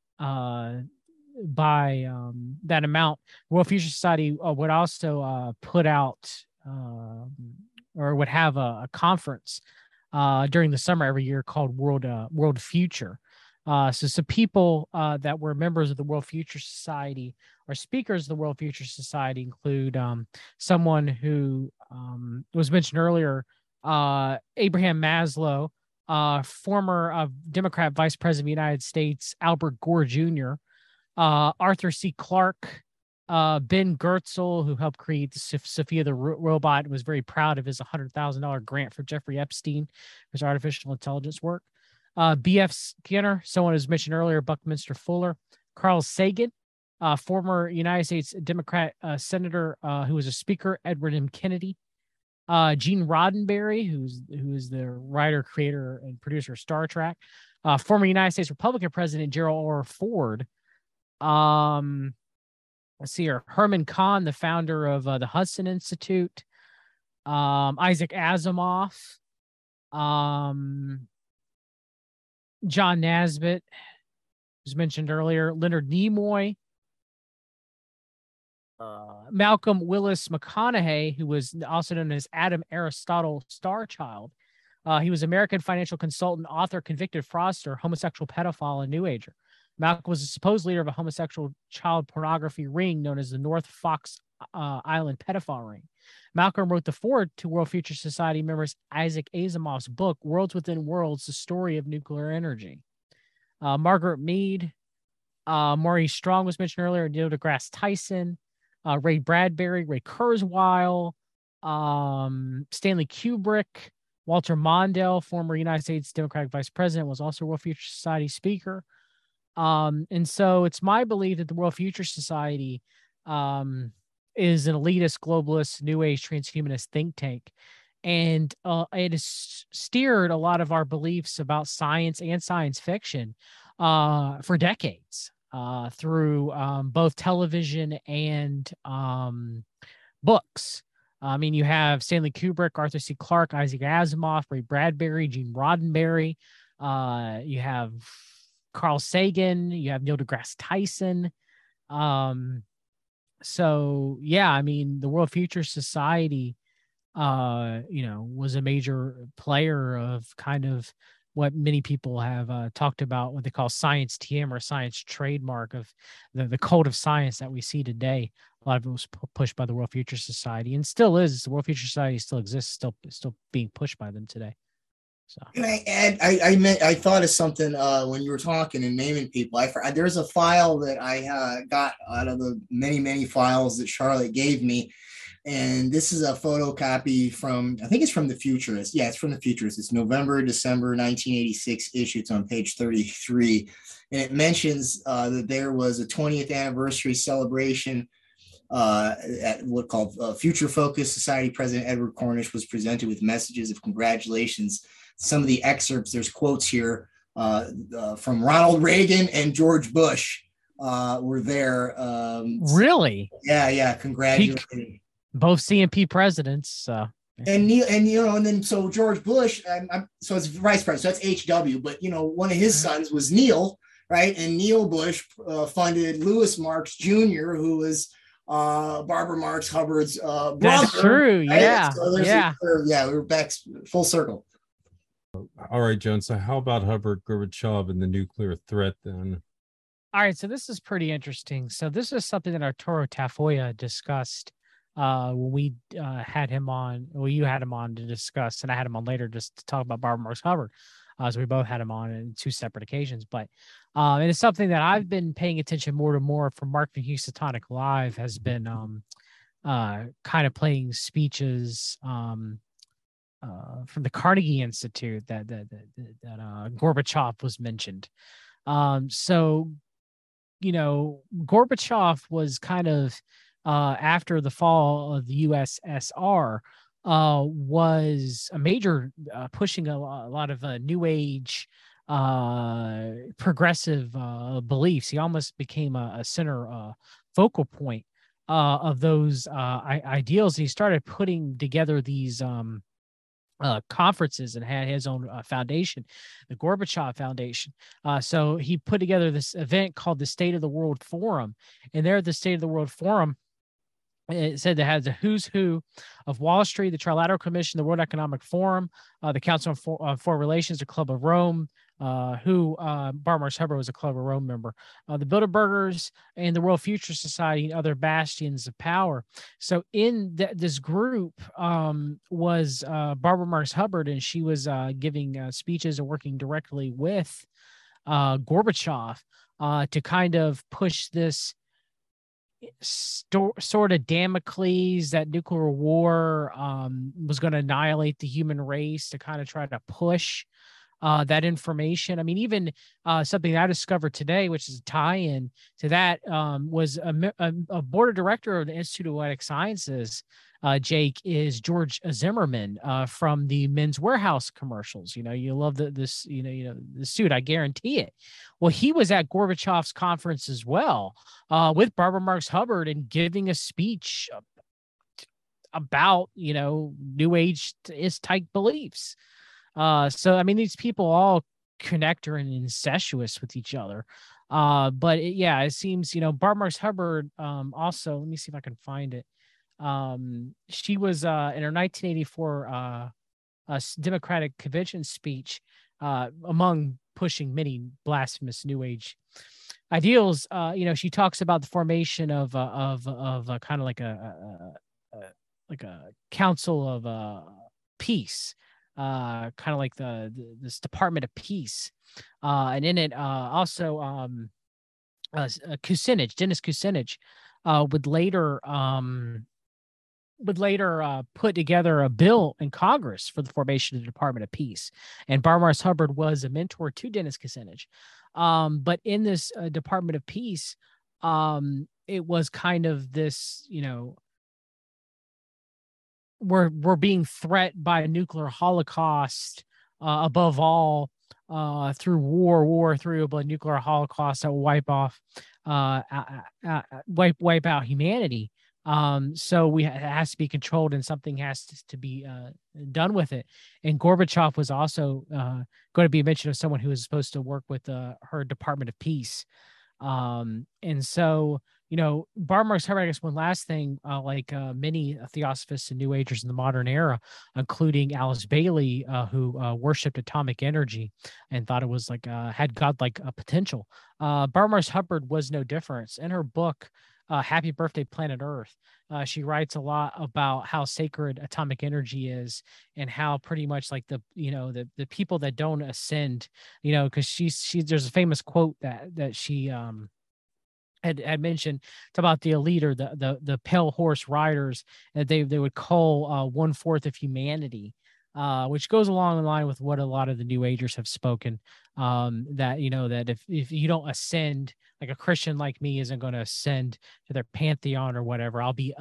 by that amount. World Future Society would also put out or would have a conference during the summer every year called World Future. So some people that were members of the World Future Society or speakers of the World Future Society include someone who was mentioned earlier, Abraham Maslow, former Democrat Vice President of the United States, Albert Gore Jr., Arthur C. Clarke, Ben Goertzel, who helped create the Sophia the robot and was very proud of his $100,000 grant for Jeffrey Epstein for his artificial intelligence work. B.F. Skinner, someone who's mentioned earlier, Buckminster Fuller, Carl Sagan, former United States Democrat senator who was a speaker, Edward M. Kennedy, Gene Roddenberry, who is the writer, creator, and producer of Star Trek, former United States Republican President Gerald R. Ford. Let's see here. Herman Kahn, the founder of the Hudson Institute. Isaac Asimov. John Naisbitt, was mentioned earlier. Leonard Nimoy. Malcolm Willis McConaughey, who was also known as Adam Aristotle Starchild. He was American financial consultant, author, convicted fraudster, homosexual pedophile, and New Ager. Malcolm was a supposed leader of a homosexual child pornography ring known as the North Fox Island pedophile ring. Malcolm wrote the foreword to World Future Society members Isaac Asimov's book, Worlds Within Worlds, The Story of Nuclear Energy. Margaret Mead, Maurice Strong was mentioned earlier, Neil deGrasse Tyson, Ray Bradbury, Ray Kurzweil, Stanley Kubrick, Walter Mondale, former United States Democratic Vice President, was also a World Future Society speaker. And so it's my belief that the World Future Society is an elitist, globalist, new age transhumanist think tank. And it has steered a lot of our beliefs about science and science fiction for decades through both television and books. I mean, you have Stanley Kubrick, Arthur C. Clarke, Isaac Asimov, Ray Bradbury, Gene Roddenberry. You have Carl Sagan. You have Neil deGrasse Tyson. So yeah, I mean, the World Future Society, was a major player of kind of what many people have talked about, what they call science TM or science trademark of the cult of science that we see today. A lot of it was pushed by the World Future Society, and still is. The World Future Society still exists, still being pushed by them today. So, can I add? I thought of something when you were talking and naming people. There's a file that I got out of the many files that Charlotte gave me, and this is a photocopy from, I think it's from the Futurist. Yeah, it's from the Futurist. It's December 1986 issue. It's on page 33, and it mentions that there was a 20th anniversary celebration at what called Future Focus Society. President Edward Cornish was presented with messages of congratulations. Some of the excerpts, there's quotes here from Ronald Reagan and George Bush were there. really? Yeah, congratulating. Both CNP presidents. And Neil, and then so George Bush, so it's vice president, so that's HW, but one of his sons was Neil, right? And Neil Bush funded Lewis Marks Jr., who was Barbara Marx Hubbard's brother. That's true. Right? Yeah. We're back full circle. All right, Joan. So how about Hubbard, Gorbachev, and the nuclear threat then? All right. So this is pretty interesting. So this is something that Arturo Tafoya discussed when we had him on. Well, you had him on to discuss, and I had him on later just to talk about Barbara Marx Hubbard. So we both had him on in two separate occasions. But and it's something that I've been paying attention more to more from Mark Van Housatonic Live has been kind of playing speeches from the Carnegie Institute that Gorbachev was mentioned. So, Gorbachev was kind of after the fall of the USSR, was a major pushing a lot of new age progressive beliefs. He almost became a center focal point of those ideals. He started putting together these conferences and had his own foundation, the Gorbachev Foundation. So he put together this event called the State of the World Forum. And there at the State of the World Forum, it said it has the who's who of Wall Street, the Trilateral Commission, the World Economic Forum, the Council on Foreign Relations, the Club of Rome, Barbara Marx Hubbard was a Club of Rome member, the Bilderbergers, and the World Future Society, and other bastions of power. So in this group was Barbara Marx Hubbard, and she was giving speeches and working directly with Gorbachev to kind of push this sort of Damocles that nuclear war was going to annihilate the human race, to kind of try to push that information. I mean, even something that I discovered today, which is a tie-in to that, was a board director of the Institute of Athletic Sciences, Jake, is George Zimmerman from the Men's Warehouse commercials. You love the suit, I guarantee it. Well, he was at Gorbachev's conference as well with Barbara Marx Hubbard and giving a speech about, New Age type beliefs. So, I mean, these people all connect or incestuous with each other. But it seems, Barbara Marx Hubbard also, let me see if I can find it. She was in her 1984 Democratic Convention speech, among pushing many blasphemous New Age ideals. She talks about the formation of kind of like a council of peace, kind of like this Department of Peace, and in it also Kucinich, Dennis Kucinich, would later put together a bill in Congress for the formation of the Department of Peace. And Barbara Marx Hubbard was a mentor to Dennis Kucinich. But in this Department of Peace, it was kind of this, we're being threatened by a nuclear holocaust, above all, through war through a nuclear holocaust that will wipe out humanity. So it has to be controlled, and something has to be done with it. And Gorbachev was also going to be a mention of someone who was supposed to work with her Department of Peace. And so, Barbara Marx Hubbard, I guess one last thing, many Theosophists and New Agers in the modern era, including Alice Bailey, who worshipped atomic energy and thought it was had godlike potential. Barbara Marx Hubbard was no different. In her book, Happy Birthday, Planet Earth, she writes a lot about how sacred atomic energy is, and how pretty much the people that don't ascend, because there's a famous quote that she had mentioned about the elite, or the pale horse riders, that they would call 1/4 of humanity, which goes along the line with what a lot of the New Agers have spoken, that that if you don't ascend, like a Christian like me isn't going to ascend to their pantheon or whatever, I'll be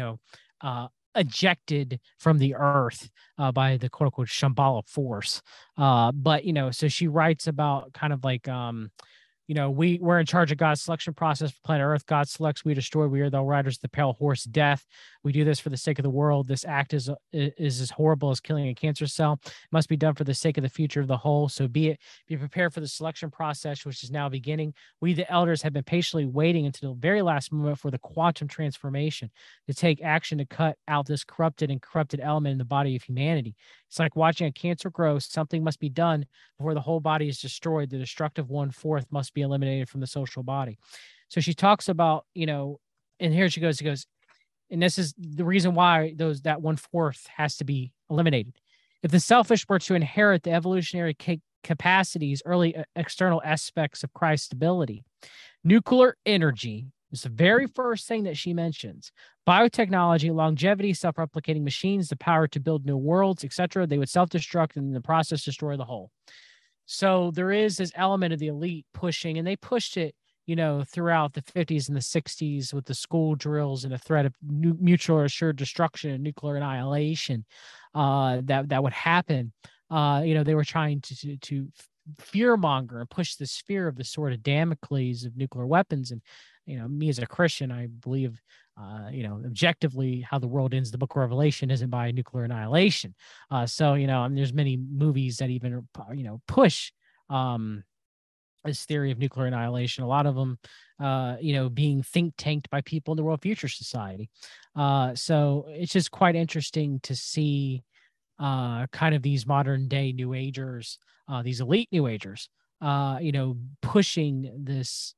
ejected from the earth by the quote unquote Shambhala force. But so she writes about kind of we're in charge of God's selection process for planet Earth. God selects, we destroy. We are the riders of the pale horse, death. We do this for the sake of the world. This act is as horrible as killing a cancer cell. It must be done for the sake of the future of the whole. So be it. Be prepared for the selection process, which is now beginning. We, the elders, have been patiently waiting until the very last moment for the quantum transformation to take action to cut out this corrupted element in the body of humanity. It's like watching a cancer grow. Something must be done before the whole body is destroyed. The destructive 1/4 must be eliminated from the social body. So she talks about, and here she goes, and this is the reason why that 1/4 has to be eliminated. If the selfish were to inherit the evolutionary capacities, early external aspects of Christ's stability, nuclear energy is the very first thing that she mentions. Biotechnology, longevity, self-replicating machines, the power to build new worlds, etc. They would self-destruct and in the process destroy the whole. So there is this element of the elite pushing, and they pushed it, throughout the 50s and the 60s with the school drills and the threat of mutual assured destruction and nuclear annihilation that would happen. They were trying to fearmonger and push this fear of the sword of Damocles of nuclear weapons. And me as a Christian, I believe, objectively, how the world ends, the book of Revelation, isn't by nuclear annihilation. So, there's many movies that even, push this theory of nuclear annihilation. A lot of them, being think tanked by people in the World Future Society. So it's just quite interesting to see kind of these modern day New Agers, these elite New Agers, pushing this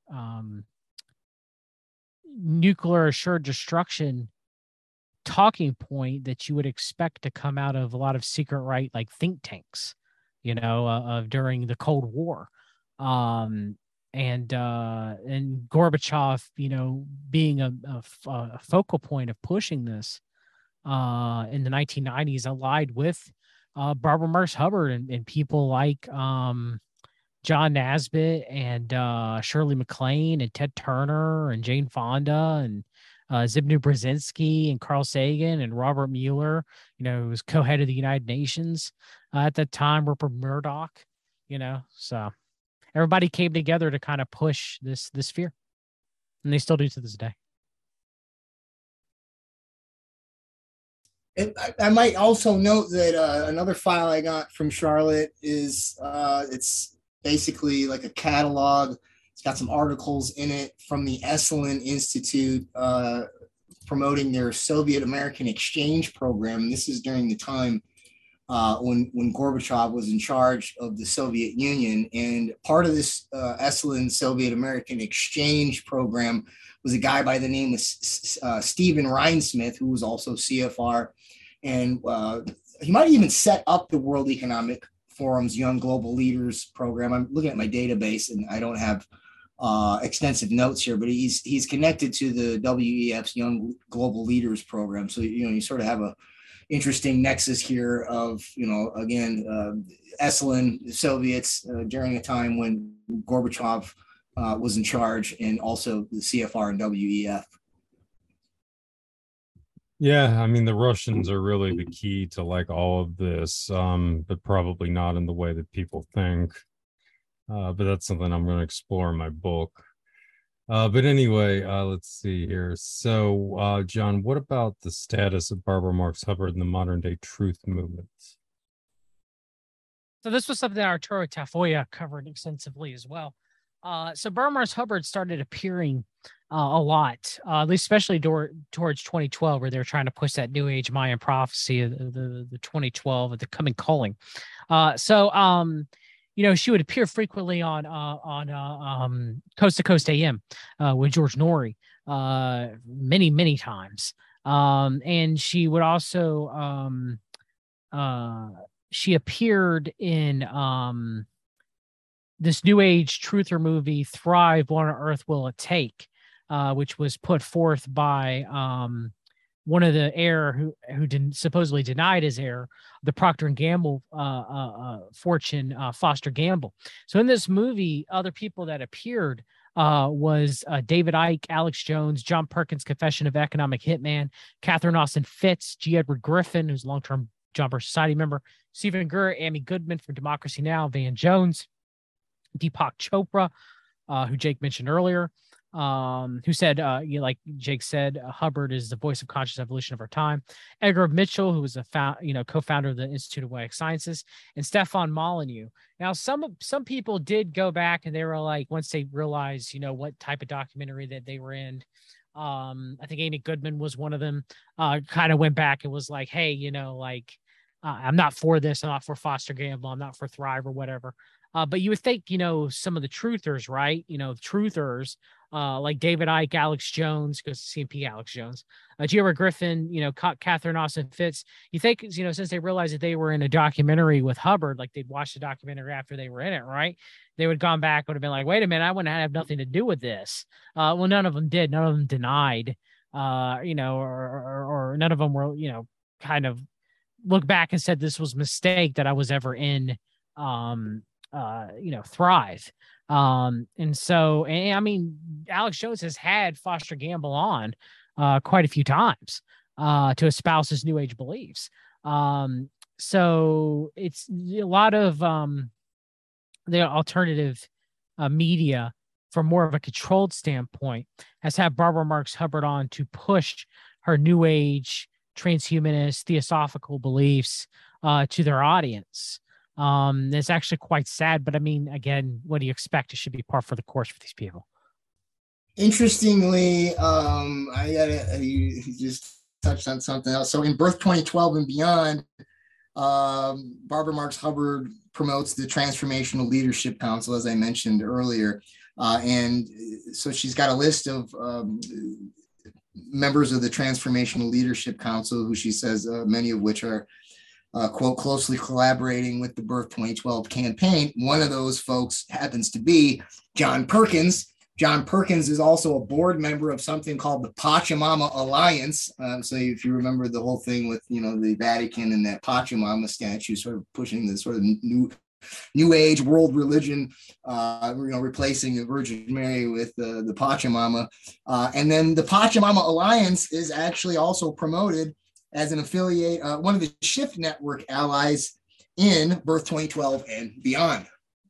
nuclear assured destruction talking point that you would expect to come out of a lot of secret right think tanks, of during the Cold War. And Gorbachev, being a focal point of pushing this in the 1990s, allied with Barbara Marx Hubbard and people like John Nesbitt and Shirley MacLaine and Ted Turner and Jane Fonda and Zbigniew Brzezinski and Carl Sagan and Robert Mueller, who was co-head of the United Nations at that time, Rupert Murdoch, so everybody came together to kind of push this fear, and they still do to this day. I might also note that another file I got from Charlotte is it's basically like a catalog. It's got some articles in it from the Esalen Institute promoting their Soviet American exchange program. This is during the time when Gorbachev was in charge of the Soviet Union. And part of this Esalen Soviet American exchange program was a guy by the name of Stephen Rhinesmith, who was also CFR. And he might have even set up the World Economic Forum's Young Global Leaders program. I'm looking at my database and I don't have extensive notes here, but he's connected to the WEF's Young Global Leaders program. So, you sort of have a interesting nexus here of, again, Esalen, the Soviets during a time when Gorbachev was in charge, and also the CFR and WEF. Yeah, I mean the Russians are really the key to like all of this, but probably not in the way that people think. But that's something I'm going to explore in my book. But anyway, let's see here. So, John, what about the status of Barbara Marx Hubbard in the modern day truth movement? So this was something that Arturo Tafoya covered extensively as well. So Barbara Marx Hubbard started appearing a lot, at least especially towards 2012, where they were trying to push that New Age Mayan prophecy of the 2012 of the coming calling. She would appear frequently on Coast to Coast AM with George Norrie many times. And she would also she appeared in this New Age truther movie, Thrive, What on Earth Will It Take, which was put forth by one of the heir who supposedly denied his heir, the Procter and Gamble fortune, Foster Gamble. So in this movie, other people that appeared was David Icke, Alex Jones, John Perkins, Confession of Economic Hitman, Catherine Austin Fitts, G. Edward Griffin, who's a long-term John Birch Society member, Stephen Gurr, Amy Goodman from Democracy Now!, Van Jones, Deepak Chopra, who Jake mentioned earlier, who said, like Jake said, Hubbard is the voice of conscious evolution of our time. Edgar Mitchell, who was co-founder of the Institute of Poetic Sciences, and Stefan Molyneux. Now, some people did go back and they were like, once they realized, what type of documentary that they were in. I think Amy Goodman was one of them, kind of went back and was like, hey, I'm not for this. I'm not for Foster Gamble. I'm not for Thrive or whatever. But you would think, some of the truthers, right? Truthers, like David Icke, Alex Jones, because CMP Alex Jones, G. Edward Griffin, Catherine Austin Fitts. You think, since they realized that they were in a documentary with Hubbard, like they'd watched the documentary after they were in it, right? They would have gone back, would have been like, wait a minute, I wouldn't have nothing to do with this. Well, none of them did. None of them denied, or none of them were, kind of look back and said this was a mistake that I was ever in, Thrive. I mean, Alex Jones has had Foster Gamble on quite a few times to espouse his New Age beliefs. So it's a lot of the alternative media, from more of a controlled standpoint, has had Barbara Marx Hubbard on to push her New Age transhumanist theosophical beliefs to their audience. It's actually quite sad, but I mean, again, what do you expect? It should be par for the course for these people. Interestingly, you just touched on something else. So in Birth 2012 and Beyond, Barbara Marx Hubbard promotes the Transformational Leadership Council, as I mentioned earlier. And so she's got a list of members of the Transformational Leadership Council, who she says many of which are, quote, closely collaborating with the Birth 2012 campaign. One of those folks happens to be John Perkins. John Perkins is also a board member of something called the Pachamama Alliance. So if you remember the whole thing with, the Vatican and that Pachamama statue sort of pushing this sort of new age world religion, replacing the Virgin Mary with the Pachamama. And then the Pachamama Alliance is actually also promoted as an affiliate, one of the Shift Network allies in Birth 2012 and Beyond.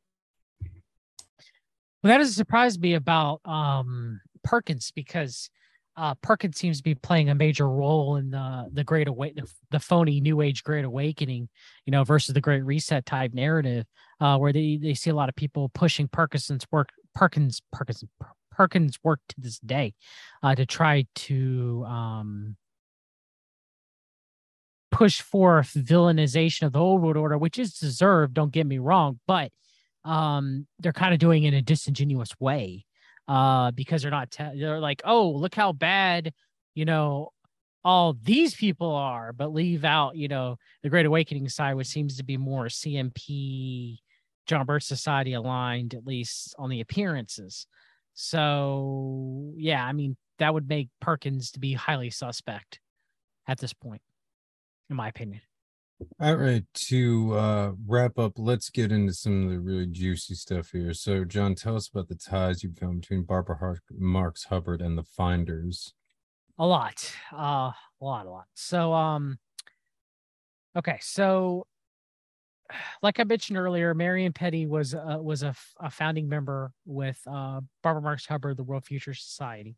Well, that doesn't surprise me about Perkins, because Perkins seems to be playing a major role in the Great Awakening, the phony New Age Great Awakening, versus the Great Reset type narrative, where they see a lot of people pushing Perkins work to this day to try to push forth villainization of the old world order, which is deserved, don't get me wrong, but they're kind of doing it in a disingenuous way, because they're like, oh, look how bad, all these people are, but leave out, the Great Awakening side, which seems to be more CMP, John Birch Society aligned, at least on the appearances. So, yeah, I mean, that would make Perkins to be highly suspect at this point, in my opinion. All right, to wrap up, let's get into some of the really juicy stuff here. So, John, tell us about the ties you found between Barbara Marx Hubbard and the Finders. A lot. A lot. So, okay. So, like I mentioned earlier, Marion Petty was a founding member with Barbara Marx Hubbard, the World Future Society.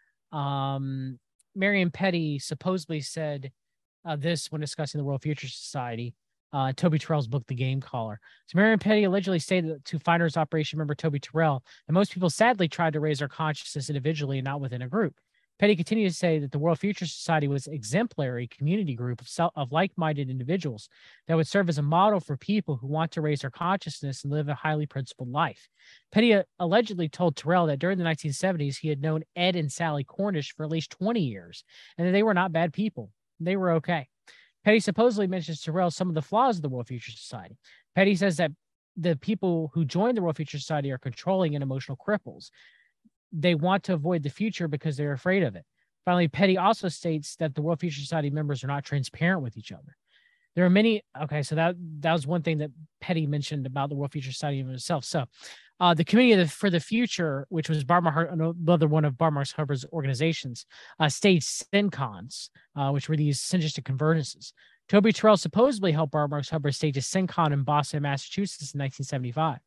Marion Petty supposedly said this when discussing the World Future Society, Toby Terrell's book, The Game Caller. So Marion Petty allegedly stated to Finders Operation member Toby Terrell that most people sadly tried to raise their consciousness individually and not within a group. Petty continued to say that the World Future Society was an exemplary community group of like-minded individuals that would serve as a model for people who want to raise their consciousness and live a highly principled life. Petty allegedly told Terrell that during the 1970s, he had known Ed and Sally Cornish for at least 20 years, and that they were not bad people. They were okay. Petty supposedly mentions to Terrell some of the flaws of the World Future Society. Petty says that the people who join the World Future Society are controlling and emotional cripples. They want to avoid the future because they're afraid of it. Finally, Petty also states that the World Future Society members are not transparent with each other. There are many. Okay, so that was one thing that Petty mentioned about the World Future Society itself. So, the Committee for the Future, which was another one of Barbara Marx Hubbard's organizations, staged SynCons, which were these synergistic convergences. Toby Terrell supposedly helped Barbara Marx Hubbard stage a SynCon in Boston, Massachusetts in 1975.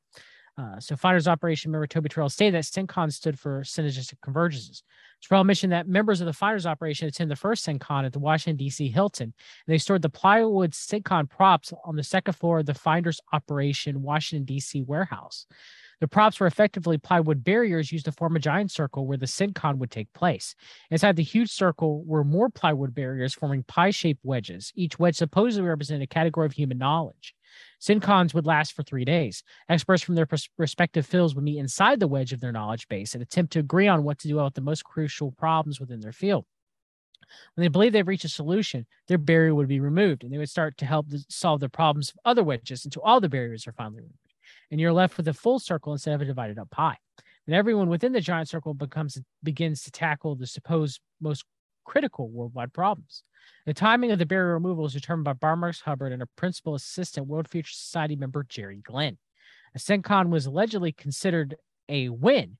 So Finders Operation member Toby Terrell stated that SynCon stood for synergistic convergences. Terrell mentioned that members of the Finders Operation attended the first SynCon at the Washington, D.C. Hilton, and they stored the plywood SynCon props on the second floor of the Finders Operation Washington, D.C. warehouse. The props were effectively plywood barriers used to form a giant circle where the SynCon would take place. Inside the huge circle were more plywood barriers forming pie-shaped wedges. Each wedge supposedly represented a category of human knowledge. SynCons would last for 3 days. Experts from their respective fields would meet inside the wedge of their knowledge base and attempt to agree on what to do about the most crucial problems within their field. When they believed they've reached a solution, their barrier would be removed, and they would start to help solve the problems of other wedges until all the barriers are finally removed. And you're left with a full circle instead of a divided up pie. And everyone within the giant circle begins to tackle the supposed most critical worldwide problems. The timing of the barrier removal is determined by Barbara Marx Hubbard and a principal assistant World Future Society member, Jerry Glenn. A SynCon was allegedly considered a win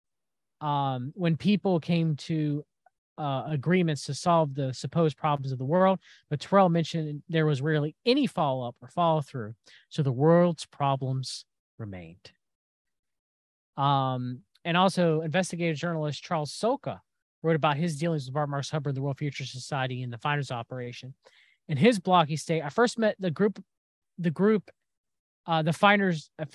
when people came to agreements to solve the supposed problems of the world, but Terrell mentioned there was rarely any follow-up or follow-through, so the world's problems remained. And also, investigative journalist Charles Soka wrote about his dealings with Barbara Marx Hubbard, the World Future Society, and the Finders Operation. In his blog, he stated, I first met the group at Finders in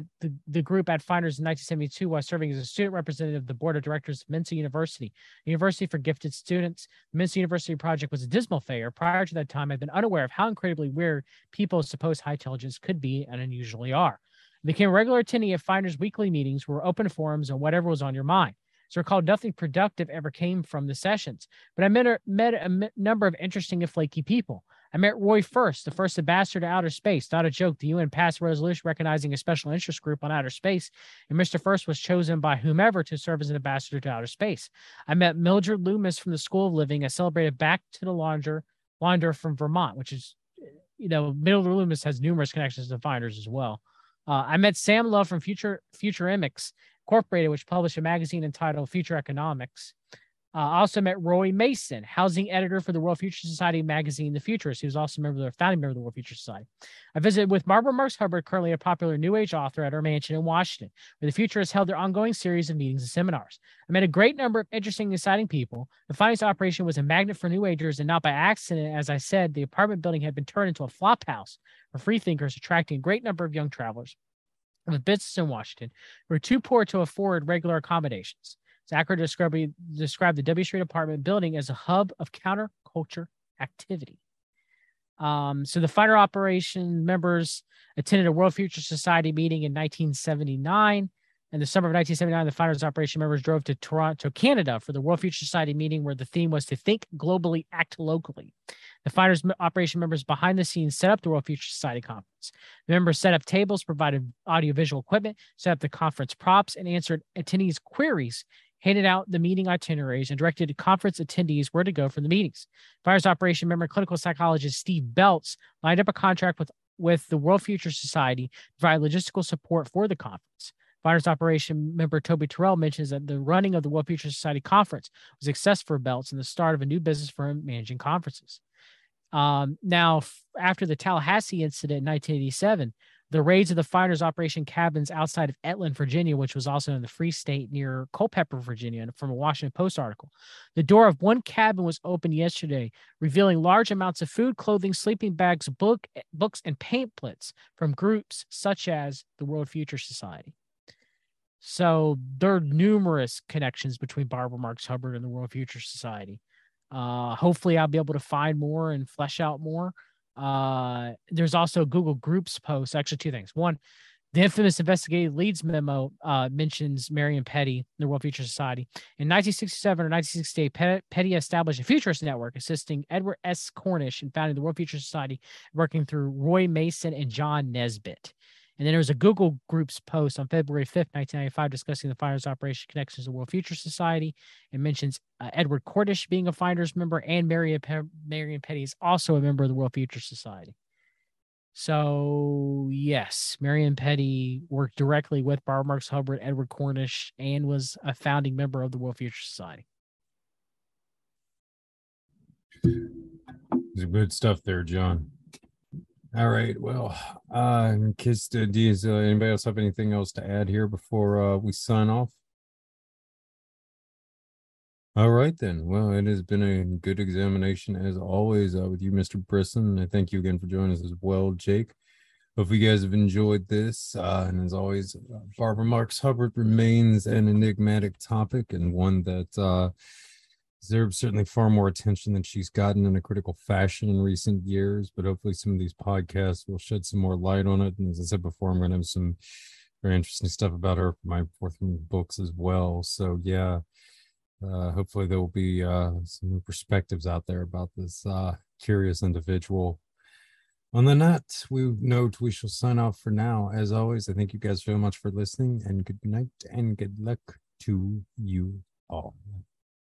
1972 while serving as a student representative of the board of directors of Mensa University, a university for gifted students. The Mensa University project was a dismal failure. Prior to that time, I'd been unaware of how incredibly weird people's supposed high intelligence could be and unusually are. I became a regular attendee of Finders' weekly meetings where open forums on whatever was on your mind. So recalled nothing productive ever came from the sessions, but I met a number of interesting and flaky people. I met Roy First, the first ambassador to outer space. Not a joke. The UN passed a resolution recognizing a special interest group on outer space, and Mr. First was chosen by whomever to serve as an ambassador to outer space. I met Mildred Loomis from the School of Living, a celebrated back to the launder from Vermont, which is, Mildred Loomis has numerous connections to Finders as well. I met Sam Love from Futuremics Incorporated, which published a magazine entitled Future Economics. I also met Roy Mason, housing editor for the World Future Society magazine, The Futurist. He was also a founding member of the World Future Society. I visited with Barbara Marx Hubbard, currently a popular New Age author, at her mansion in Washington, where the Futurists held their ongoing series of meetings and seminars. I met a great number of interesting and exciting people. The Finders Operation was a magnet for New Agers, and not by accident. As I said, the apartment building had been turned into a flop house for free thinkers, attracting a great number of young travelers. With business in Washington, we were too poor to afford regular accommodations. Zachary described the W Street apartment building as a hub of counterculture activity. So the Finder Operation members attended a World Future Society meeting in 1979. In the summer of 1979, the Finders Operation members drove to Toronto, Canada for the World Future Society meeting where the theme was to think globally, act locally. The Finders Operation members behind the scenes set up the World Future Society conference. The members set up tables, provided audiovisual equipment, set up the conference props, and answered attendees' queries, handed out the meeting itineraries, and directed conference attendees where to go for the meetings. Finders Operation member clinical psychologist Steve Belts lined up a contract with the World Future Society to provide logistical support for the conference. Finders Operation member Toby Terrell mentions that the running of the World Future Society conference was a success for Belts and the start of a new business for him managing conferences. Now, after the Tallahassee incident in 1987, the raids of the Finders Operation cabins outside of Etland, Virginia, which was also in the Free State near Culpeper, Virginia, from a Washington Post article. The door of one cabin was opened yesterday, revealing large amounts of food, clothing, sleeping bags, books, and pamphlets from groups such as the World Future Society. So there are numerous connections between Barbara Marx Hubbard and the World Future Society. Hopefully I'll be able to find more and flesh out more. There's also a Google Groups post, actually two things. One, the infamous investigative leads memo mentions Marion Petty, the World Future Society. In 1967 or 1968, Petty established a futurist network assisting Edward S. Cornish in founding the World Future Society, working through Roy Mason and John Nesbitt. And then there was a Google Groups post on February 5th, 1995, discussing the Finders Operation connections to the World Future Society. It mentions Edward Cornish being a Finders member, and Marion Petty is also a member of the World Future Society. So, yes, Marion Petty worked directly with Barbara Marx Hubbard, Edward Cornish, and was a founding member of the World Future Society. There's good stuff there, John. All right. Well, Kiss, does anybody else have anything else to add here before we sign off? All right, then. Well, it has been a good examination as always with you, Mr. Brisson. I thank you again for joining us as well, Jake. Hope you guys have enjoyed this. And as always, Barbara Marx Hubbard remains an enigmatic topic and one that deserves certainly far more attention than she's gotten in a critical fashion in recent years. But hopefully some of these podcasts will shed some more light on it. And as I said before, I'm going to have some very interesting stuff about her for my forthcoming books as well. So yeah, hopefully there will be some new perspectives out there about this curious individual. On the net, we shall sign off for now. As always, I thank you guys very much for listening, and good night and good luck to you all.